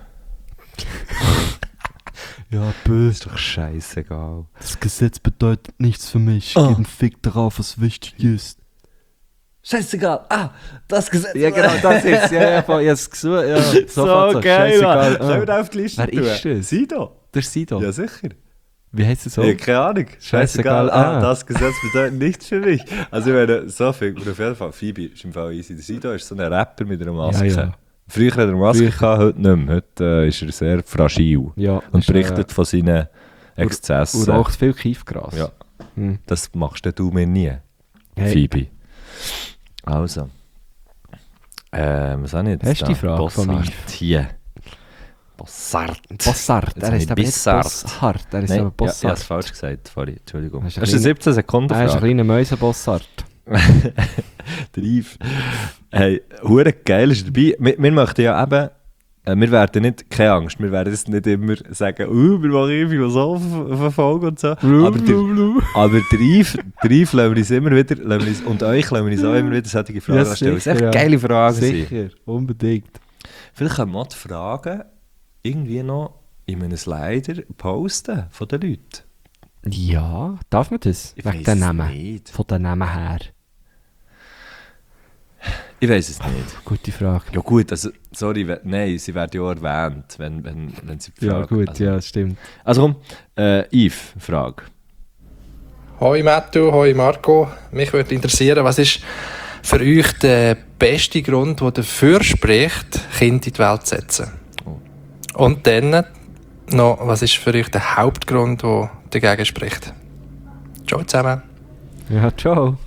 Ja, ist doch scheißegal. Das Gesetz bedeutet nichts für mich. Oh. Gib einen Fick darauf, was wichtig ist. Scheißegal, das Gesetz. Ja, genau, das ist ja, ich habe es gesucht. Ja, So geil, Mann. Sollen wir Ah. da auf die Liste Wer tun? ist das? Sido. Der Sido. Ja, sicher. Wie heisst es so? Ja, keine Ahnung. Scheißegal, Scheißegal, ah. das Gesetz bedeutet nichts für mich. Also ich meine, so viel, aber auf jeden Fall, Phoebe ist im Fall easy. Der Sido ist so ein Rapper mit einer Maske. Ja, ja. Früher hat er eine Maske gehabt, heute nicht mehr. Heute ist er sehr fragil Ja, und ist, berichtet von seinen Exzessen. Und raucht viel Kiefgras. Ja, Hm. das machst du mir nie, Hey, Phoebe. Also. Was habe ich jetzt? Hast du die da? Frage von mir? Bossart hier. Bossart. Bossart. Jetzt Er habe ist ich aber nicht Bissart. Bossart. Er ist Nein, aber ja, ich habe Bossart. es falsch gesagt, vorhin. Entschuldigung. Das Das ist ist ein eine 17 Sekunden Er ist ein Frage. kleiner Mäuse-Bossart. Der Yves. Hey, hure geil ist dabei. Wir möchten ja eben, wir werden nicht, keine Angst, wir werden jetzt nicht immer sagen, wir machen Philosophen auf eine Folge und so. Aber der Yves lassen wir uns immer wieder, und euch lassen wir uns auch immer wieder solche Fragen Ja, stellen. Das sind sicher, echt ja. geile Fragen. sein. Sicher, unbedingt. Vielleicht können wir auch die Fragen irgendwie noch in einem Slider posten von den Leuten. Ja, darf man das? Ich Wegen weiss den es Namen. nicht. Von den Namen her. Ich weiß es nicht. Gute Frage. Ja gut, also, sorry, nein, sie werden ja erwähnt, wenn sie Ja, fragen. gut, also, ja, stimmt. Also komm, Yves, Frage. Hoi Matthew, hoi Marco. Mich würde interessieren, was ist für euch der beste Grund, der dafür spricht, Kinder in die Welt zu setzen? Oh. Und dann noch, was ist für euch der Hauptgrund, der dagegen spricht? Ciao zusammen. Ja, ciao.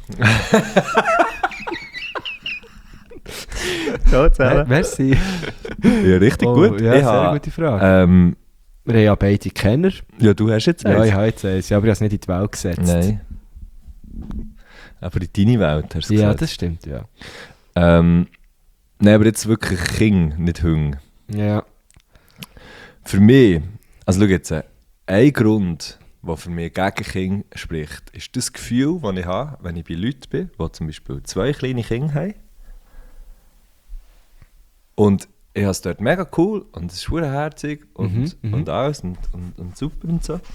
Ja, Merci. Ja, richtig gut. Ja, Ich sehr habe, gute Frage. Wir haben ja beide Kenner. ja, du hast jetzt Ja, eins. ich habe jetzt eins. Ja, aber ich habe es nicht in die Welt gesetzt. Nein. Aber in deine Welt hast du Ja, gesagt. das stimmt, ja. Nein, aber jetzt wirklich King, nicht Hung. Ja. Für mich, also schau jetzt, ein Grund, der für mich gegen King spricht, ist das Gefühl, das ich habe, wenn ich bei Leuten bin, die zum Beispiel 2 kleine Kinder haben. Und ich habe es dort mega cool und es ist verdammt herzig und alles und super und so.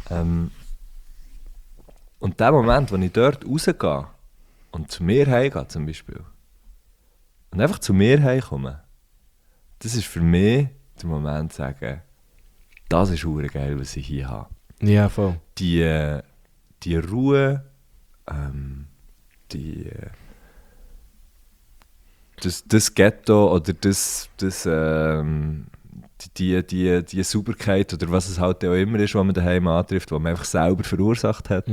Und der Moment, wo ich dort rausgehe und zu mir heimgehe zum Beispiel und einfach zu mir heimkomme, das ist für mich der Moment zu sagen, das ist verdammt geil, was ich hier habe. Ja, voll. Die Ruhe, das Ghetto oder die Sauberkeit oder was es halt auch immer ist, was man daheim antrifft, was man einfach selber verursacht hat.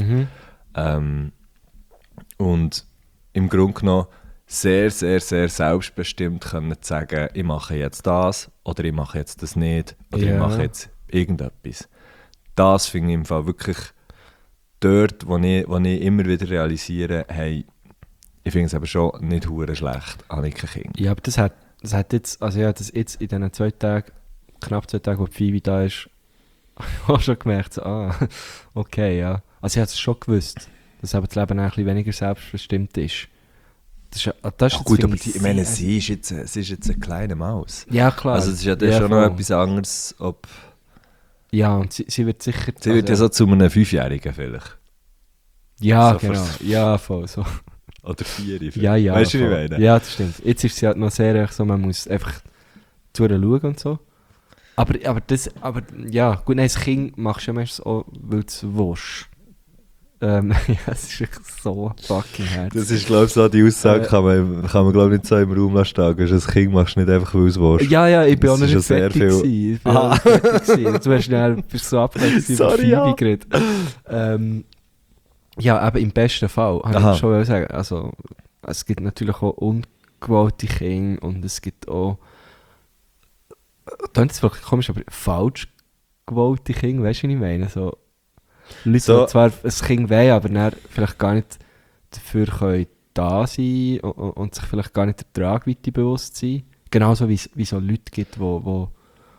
Und im Grunde genommen sehr, sehr, sehr selbstbestimmt können zu sagen, ich mache jetzt das oder ich mache jetzt das nicht oder ich Ja. mache jetzt irgendetwas. Das finde ich im Fall wirklich dort, wo ich immer wieder realisiere, hey, ich finde es aber schon nicht hure schlecht, habe ich kein Kind. Ja, aber das hat jetzt, also ja, das jetzt in diesen 2 Tagen, knapp 2 Tagen, wo die Phoebe da ist, auch schon gemerkt, so, okay, ja. Also ich habe es schon gewusst, dass aber das Leben auch ein bisschen weniger selbstbestimmt ist. Das ist Ach gut, aber finde ich meine, sie ist jetzt eine kleine Maus. Ja, klar. Also es ist ja dann schon noch voll. etwas anderes, ob... Ja, und sie wird sicher... Sie wird ja so zu einem 5-Jährigen vielleicht. Ja, so genau. Ja, voll so. Oder 4 vielleicht. Ja, ja. Weißt du, wie ich voll. meine? Ja, das stimmt. Jetzt ist sie halt noch sehr so, man muss einfach zu ihr schauen und so. Aber ja, gut, nein, das Kind machst du ja meistens auch, weil du es willst. Ja, es ist wirklich so fucking herzig. Das ist, glaube ich, so die Aussage, kann man glaube ich, nicht so im Raum lassen. Das Kind machst du nicht einfach, weil du es willst. Ja, ich bin auch Das noch ist nicht schon sehr fertig viel. gewesen. Ich bin auch nicht fertig gewesen. Du hast schnell bist so abgelenkt über Sorry, ja. Phoebe geredet. Ja, aber im besten Fall, habe Aha. ich schon sagen. Also, es gibt natürlich auch ungewollte Kinder und es gibt auch, das ist wirklich komisch, aber falsch gewollte Kinder, weißt du, was ich meine? So, Leute, So. die zwar ein Kind wollen, aber dann vielleicht gar nicht dafür können da sein und sich vielleicht gar nicht der Tragweite bewusst sein. Genauso wie es so Leute gibt, die Hunde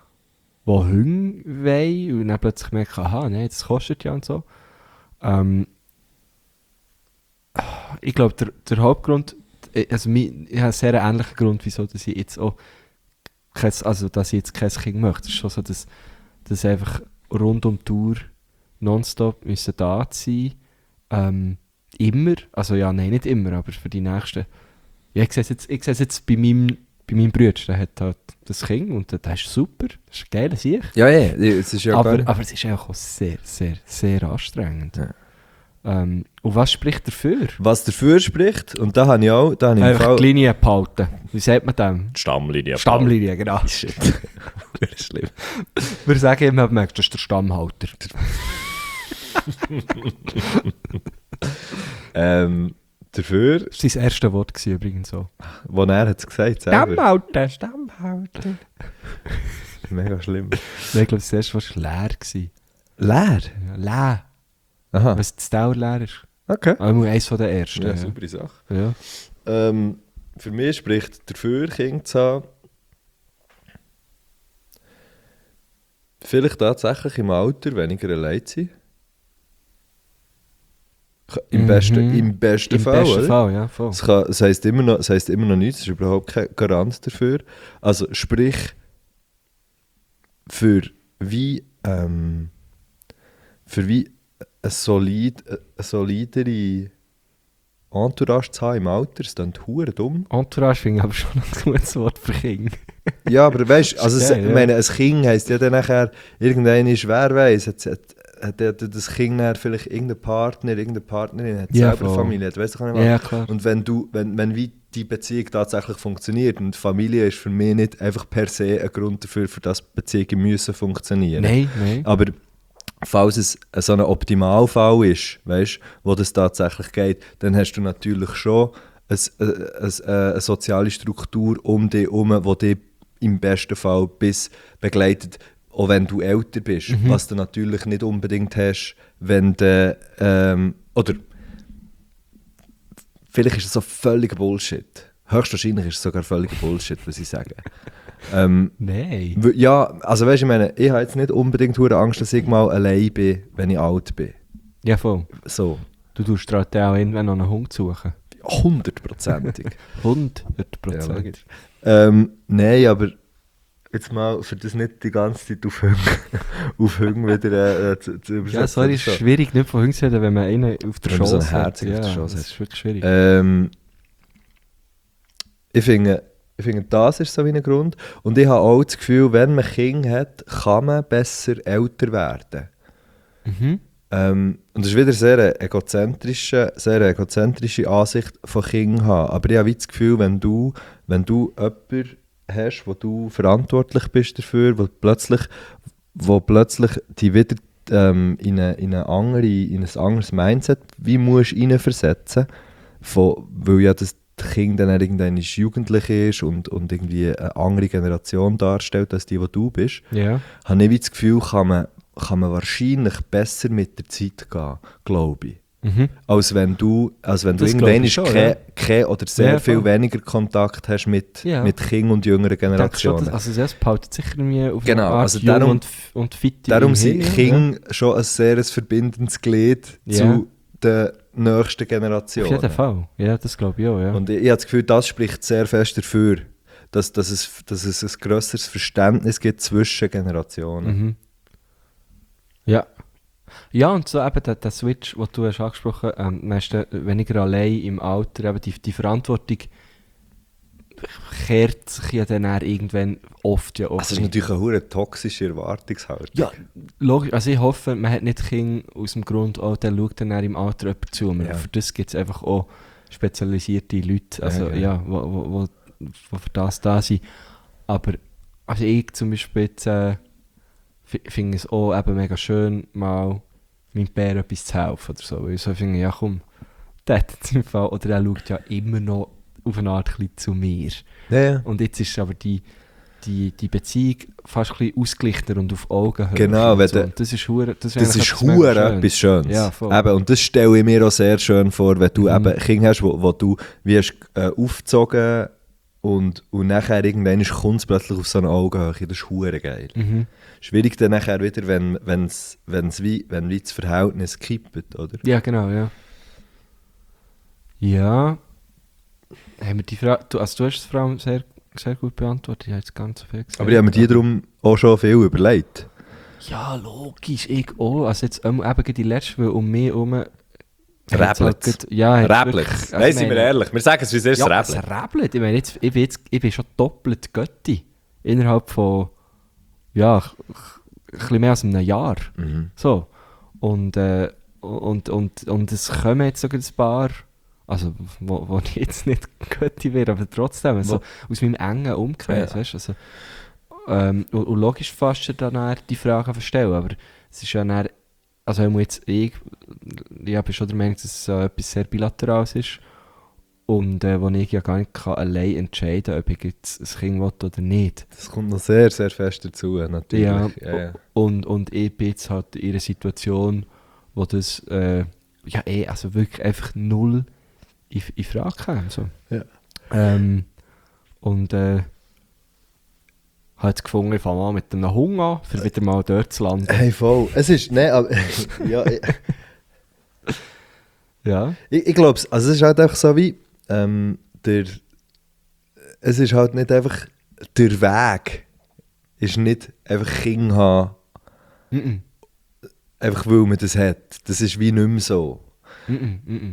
wollen und dann plötzlich merken, aha, nein, das kostet ja und so. Ich glaube, der Hauptgrund, also ich habe einen sehr ähnlichen Grund, wieso dass ich jetzt auch dass ich jetzt kein Kind möchte. Es ist schon so, dass einfach rund um die Tour nonstop müssen da sein. Immer, also ja, nein, nicht immer, aber für die nächsten. Ja, ich sehe es jetzt bei meinem Bruder, der hat halt das Kind und der ist super, das ist ein geiler Sieg. Ja, es ist ja Aber es ist auch sehr, sehr, sehr anstrengend. Ja. Und was spricht dafür? Was dafür spricht, und da habe ich auch, da habe ich im Einfach Fall... die Linie behalten. Wie sagt man dem? Stammlinie. Stammlinie, genau. Shit. Schlimm. Wir sagen immer, das ist der Stammhalter. Dafür, Das war sein erstes Wort gewesen, übrigens so. wo er hat es gesagt selber. Stammhalter. Mega schlimm. Ich glaube, das erste Wort war leer. Gewesen. Leer? Ja, leer. Aha. Was das Dauer leer ist. Okay. Aber eines von den ersten. Ja, Ja, saubere Sache. ja. Für mich spricht dafür, Kinder zu haben, vielleicht tatsächlich im Alter weniger allein zu sein. Im besten Im Fall, besten oder? Fall, ja, voll. Es heisst immer noch nichts, es ist überhaupt kein Garant dafür. Also sprich, für wie eine solidere Entourage zu haben im Alter, das klingt verdammt dumm. Entourage finde ich aber schon ein gutes Wort für Kinder. Ja, aber weißt du, also Geil, ich meine, ein Kind heisst ja dann nachher, irgendeiner ist, wer weiss, hat das Kind dann vielleicht irgendeinen Partner, irgendeine Partnerin, hat Ja, selber eine voll. Familie, weißt du, was ich meine? Ja, klar. Und wenn wie die Beziehung tatsächlich funktioniert, und Familie ist für mich nicht einfach per se ein Grund dafür, für das Beziehungen müssen funktionieren. Nein. Aber falls es so ein Optimalfall ist, weißt, wo das tatsächlich geht, dann hast du natürlich schon eine soziale Struktur um dich herum, die dich im besten Fall bis begleitet, auch wenn du älter bist. Was du natürlich nicht unbedingt hast, wenn du, oder vielleicht ist es so völliger Bullshit. Höchstwahrscheinlich ist es sogar völliger Bullshit, was ich sage. Nein. Ja, also weißt du, ich meine, ich habe jetzt nicht unbedingt hure Angst, dass ich mal allein bin, wenn ich alt bin. Ja, voll. So. Du tust dir halt auch irgendwann noch einen Hund suchen. 100%ig. 100%. Nein, aber jetzt mal, für das nicht die ganze Zeit auf Hüng wieder zu übersetzen. Ja, sorry, es ist schwierig, nicht von Hunden zu reden, wenn man einen auf der Wenn man so Schoß einen hat. Herzigen auf der Schoss das hat. ist wirklich schwierig. Ich finde, das ist so wie ein Grund. Und ich habe auch das Gefühl, wenn man Kinder hat, kann man besser älter werden. Und das ist wieder eine sehr egozentrische Ansicht von Kindern haben. Aber ich habe wie das Gefühl, wenn du jemanden hast, wo du verantwortlich bist dafür, wo plötzlich die wieder in ein anderes Mindset wie musst reinversetzen, weil ja das Kind dann irgendwann jugendlich ist und irgendwie eine andere Generation darstellt als die du bist, Ja. habe ich wie das Gefühl, kann man wahrscheinlich besser mit der Zeit gehen, glaube ich. Als wenn du irgendwann ich schon, kein oder sehr Ja, viel voll. weniger Kontakt hast mit Kindern und jüngeren Ich denke schon, Generationen. also das behaltet sicher irgendwie auf Genau, eine Art also jung darum- und fit in Darum ihm sind hin, Kinder schon ein sehr verbindendes Glied Ja. zu den nächsten Auf jeden Generationen. Fall. Ja, das glaube ich auch, ja. Und ich habe das Gefühl, das spricht sehr fest dafür, dass es ein grösseres Verständnis gibt zwischen Generationen. Ja. Ja, und so eben der Switch, den du hast angesprochen hast, man ist dann weniger allein im Alter, eben die Verantwortung kehrt sich ja dann auch irgendwann oft ja auch. Also es ist natürlich eine hure toxische Erwartungshaltung. Ja, logisch. Also ich hoffe, man hat nicht Kinder aus dem Grund, oh, der schaut dann auch im Alter jemand zu. Ja. Für das gibt es einfach auch spezialisierte Leute, also, Ja. wo für das da sind. Aber also ich zum Beispiel jetzt finde es auch eben mega schön, mal meinem Bär etwas zu helfen oder so. Weil ich so finde, ja komm, der hat jetzt im Fall, oder er schaut ja immer noch auf eine Art ein bisschen zu mir. Ja. Und jetzt ist aber die Beziehung fast ein bisschen ausgeglichener und auf Augenhöhe. Genau, und wenn so. der- Und das ist hure, Das ist hure etwas Schönes. Ja, voll. Eben, und das stelle ich mir auch sehr schön vor, wenn du eben Kinder hast, wo du wie hast, aufgezogen und nachher irgendwann kommt es plötzlich auf so eine Augenhöhe. Das ist hure geil. Schwierig dann nachher wieder, wenn wie das Verhältnis kippt, oder? Ja, genau, ja. Ja. Haben wir die Frage, du hast es vor allem sehr, sehr gut beantwortet, ich habe jetzt ganz so viel gesagt. Aber ich habe mir die darum auch schon viel überlegt. Ja, logisch, ich auch. Also jetzt eben gerade die letzte, weil um mich herum... Räbelt's? Ja, hat Räblich. wirklich- also Nein, ich sind wir meine- ehrlich. Wir sagen es, wie es ist, Ja, es es räbelt. räbelt. Ich meine, ich bin schon doppelt Götti. Innerhalb von, ja, ein bisschen mehr als einem Jahr. So. Und es kommen jetzt sogar ein paar, also wo ich jetzt nicht Götti wäre, aber trotzdem, also, aus meinem engen Umkreis, Ja. weißt du, also, und logisch fast dann eher die Fragen verstellen, aber es ist ja dann, also ich bin schon der Meinung, dass es etwas sehr Bilaterales ist und wo ich ja gar nicht kann allein entscheiden kann, ob ich jetzt ein Kind will oder nicht. Das kommt noch sehr, sehr fest dazu, natürlich. Ja. Und ich bin jetzt halt in einer Situation, wo das also wirklich einfach null in Frage kam. So. Ja. Habe jetzt gefunden, ich fange mal mit einem Hunger an, für wieder mal dort zu landen. Hey, voll. Es ist, nein, aber, ja, Ja. ich glaube, also es ist halt einfach so wie, es ist halt nicht einfach, der Weg ist nicht einfach Kinder haben, einfach weil man das hat. Das ist wie nicht mehr so.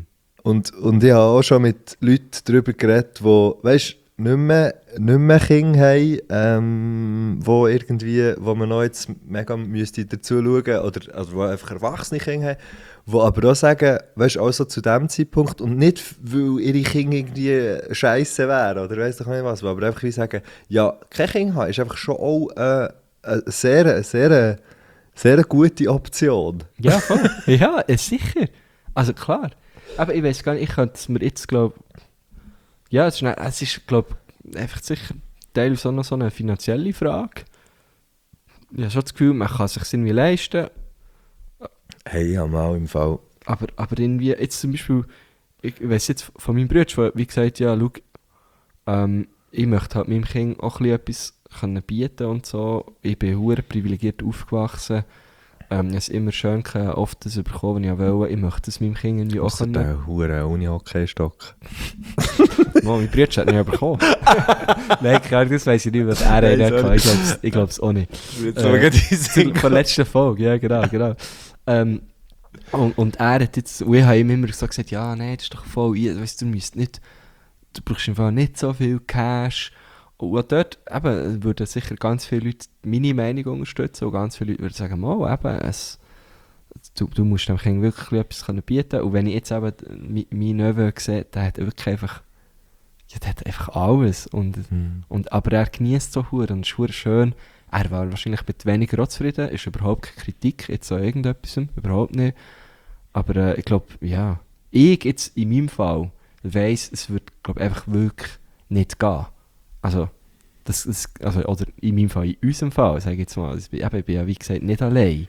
Und ich habe auch schon mit Leuten darüber geredet, die, weißt, nicht mehr Kinder haben, wo man noch jetzt mega müsste dazu schauen oder also wo einfach erwachsene Kinder haben, die aber auch sagen, weißt du, also zu diesem Zeitpunkt und nicht, weil ihre Kinder irgendwie scheisse wären oder weiss doch nicht was, aber einfach wie sagen, ja, kein Kind haben ist einfach schon auch eine sehr gute Option. Ja, voll. Ja, sicher. Also klar. Aber ich weiß gar nicht, ich könnte es mir jetzt, glaube ja, es ist, glaube ich, einfach sicher teilweise auch noch so eine finanzielle Frage. Ich habe schon das Gefühl, man kann es sich irgendwie leisten. Hey, ja, mal im Fall. Aber irgendwie, jetzt zum Beispiel, ich weiss jetzt von meinem Bruder, der wie gesagt, ja, schau, ich möchte halt meinem Kind auch etwas können bieten und so. Ich bin hure privilegiert aufgewachsen. Ich habe es immer schön oft das bekommen, wenn ich wollte. Ich möchte es meinem Kind irgendwie auch können. Der hure Uni-Hockey-Stock. Mein Bruder hat nicht bekommen. Nein, klar, das weiss ich nicht, was er hatte. Ich glaube es auch nicht. Von der letzten Folge, ja, genau. Und er hat jetzt, und ich habe ihm immer so gesagt, ja, nein, das ist doch voll, weißt, du brauchst einfach nicht so viel Cash. Und dort eben, würden sicher ganz viele Leute meine Meinung unterstützen und ganz viele Leute würden sagen, oh, eben, du musst dem Kind wirklich etwas bieten können. Und wenn ich jetzt eben meinen Neven sehe, der hat wirklich einfach, ja, der hat einfach alles. Aber er genießt so hure und es ist hure schön. Er war wahrscheinlich mit weniger auch zufrieden, ist überhaupt keine Kritik jetzt an irgendetwas, überhaupt nicht. Aber ich glaube, ja, ich jetzt in meinem Fall weiss, es wird, glaube ich, einfach wirklich nicht gehen. Also, oder in meinem Fall, in unserem Fall, sage ich jetzt mal, ich bin ja wie gesagt nicht allein.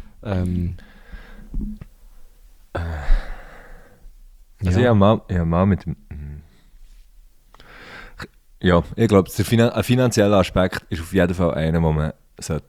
Also ja. Ich habe mal mit dem... Ja, ich glaube, ein finanzieller Aspekt ist auf jeden Fall einer, den man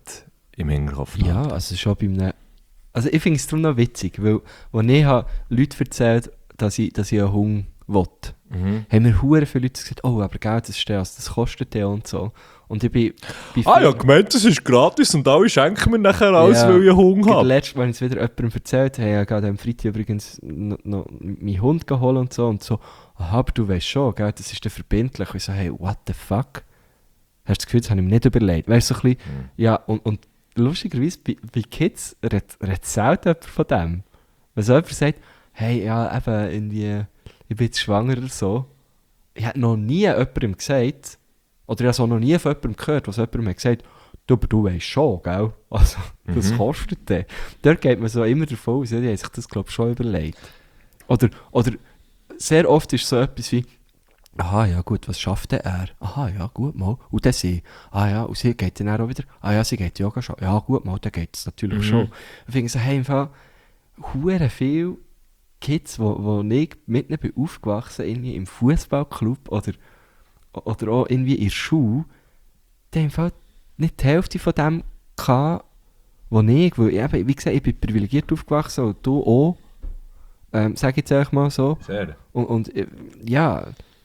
im Hinterkopf haben. Ja, also schon bei einem... Also ich finde es darum noch witzig, weil als ich Leuten erzählt, dass ich einen Hunger will, haben mir hure viele Leute gesagt, oh, aber Geld, das kostet ja und so. Und ich bin ja, gemeint, das ist gratis und alle schenken mir nachher alles, weil ich Hunger habe. Letztes Mal, wenn ich es wieder jemandem erzählt habe, ich gerade am Freitag übrigens noch meinen Hund geholt und so, aha, aber du weißt schon, gell, das ist dann verbindlich. Und ich so, hey, what the fuck? Hast du das Gefühl, das habe ich mir nicht überlegt? Weißt du, so ein bisschen, ja, und lustigerweise, bei Kids redet selten jemand von dem. Wenn so jemand sagt, hey, ja, eben, irgendwie, ich bin jetzt schwanger oder so, ich habe noch nie jemandem gesagt, oder ich habe noch nie von jemandem gehört, was jemandem hat gesagt, aber du weißt schon, gell? Also, das kostet dann. Dort geht man so immer davon aus, ja, die haben sich das, glaube ich, schon überlegt. Oder sehr oft ist so etwas wie, aha, ja gut, was schafft denn er? Aha, ja gut, mal. Und dann sie, ja, und sie geht dann auch wieder, ja, sie geht Yoga schon. Ja gut, mal, dann geht es natürlich schon. Ich finde so, hey, im Fall, hure viele Kids, wo ich mit ihnen bin aufgewachsen, irgendwie im Fußballclub oder auch irgendwie in der Schule, die haben im Fall nicht die Hälfte von dem gehabt, was ich, weil ich eben, wie gesagt, ich bin privilegiert aufgewachsen und du auch, sag ich jetzt einfach mal so. Sehr. Und ja,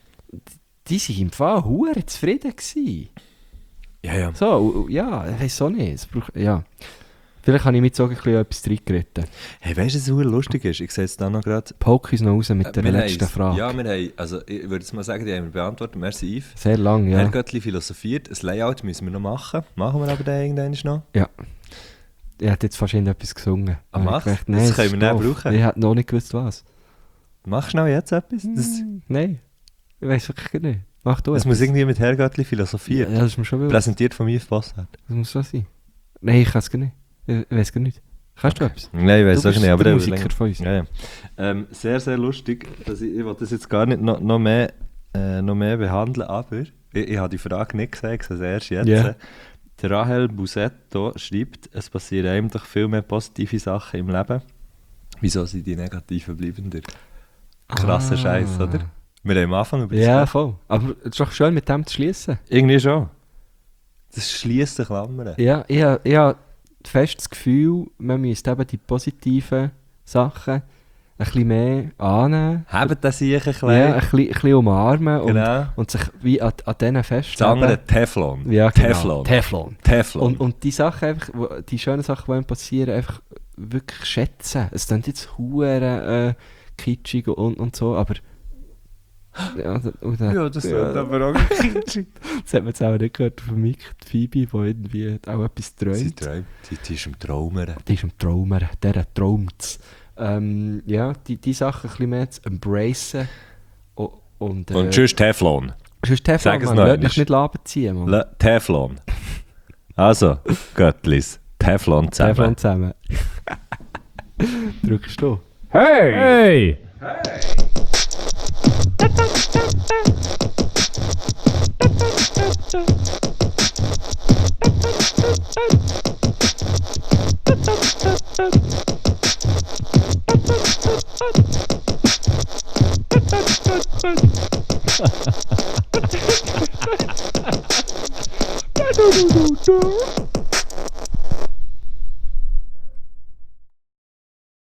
die waren im Fall hure zufrieden gewesen. Ja. So, ja, ich weiß auch nicht. Ja. Vielleicht habe ich mit so ein bisschen etwas reingeritten. Hey, weißt du, was so lustig ist? Ich sehe jetzt da noch gerade... Poke uns noch raus mit der letzten Frage. Ja, wir haben, also ich würde jetzt mal sagen, die haben wir beantwortet. Merci, Yves. Sehr lang, ja. Herrgöttli philosophiert. Ein Layout müssen wir noch machen. Machen wir aber dann irgendwann noch? Ja. Ich hätte jetzt fast etwas gesungen. Mach, das können wir nicht brauchen. Ich hätte noch nicht gewusst, was. Mach schnell jetzt etwas. Nein, ich weiß wirklich nicht. Mach du es. Das muss irgendwie mit Herrgöttli philosophiert. Ja, das ist mir schon präsentiert von Yves Bossart. Das muss so sein. Nein, ich kann es gar nicht. Ich weiß gar nicht. Kannst du etwas? Nein, ich weiß auch nicht. Aber der Musiker von uns. Ja. Sehr, sehr lustig. Ich will das jetzt gar nicht noch mehr behandeln, aber ich habe die Frage nicht gesagt, ich sehe es erst jetzt. Yeah. Der Rahel Busetto schreibt, es passieren einem doch viel mehr positive Sachen im Leben. Wieso sind die negativen bleibender? Krasser Scheiß, oder? Wir haben am Anfang über das Ja, voll. Aber es ist doch schön, mit dem zu schließen. Irgendwie schon. Das schließt die Klammern. Ja, ich habe fest das Gefühl, man müsste eben die positiven Sachen ein bisschen mehr annehmen. Haben das sich ein bisschen? Ja, ein bisschen umarmen genau. und sich wie an denen festhalten. Das andere Teflon. Ja, genau. Teflon. Und die Sachen einfach, die schönen Sachen, die einem passieren, einfach wirklich schätzen. Es klingt jetzt hure kitschig und so, aber... Ja, das wird aber auch kitschig. Das hat man jetzt auch nicht gehört von Mick, die Phoebe, die irgendwie auch etwas Sie träumt. träumt. Die ist im Traumern. Die ist am Traumer, der träumt es. Ja, die Sachen ein bisschen mehr zu embracen. Und sonst Teflon. sonst Teflon, Sag es Mann, noch lass einmal. dich nicht Laben ziehen, Mann. Teflon. Also, Göttlis. Teflon zusammen. Teflon zusammen. Drückst du? Hey! Hey!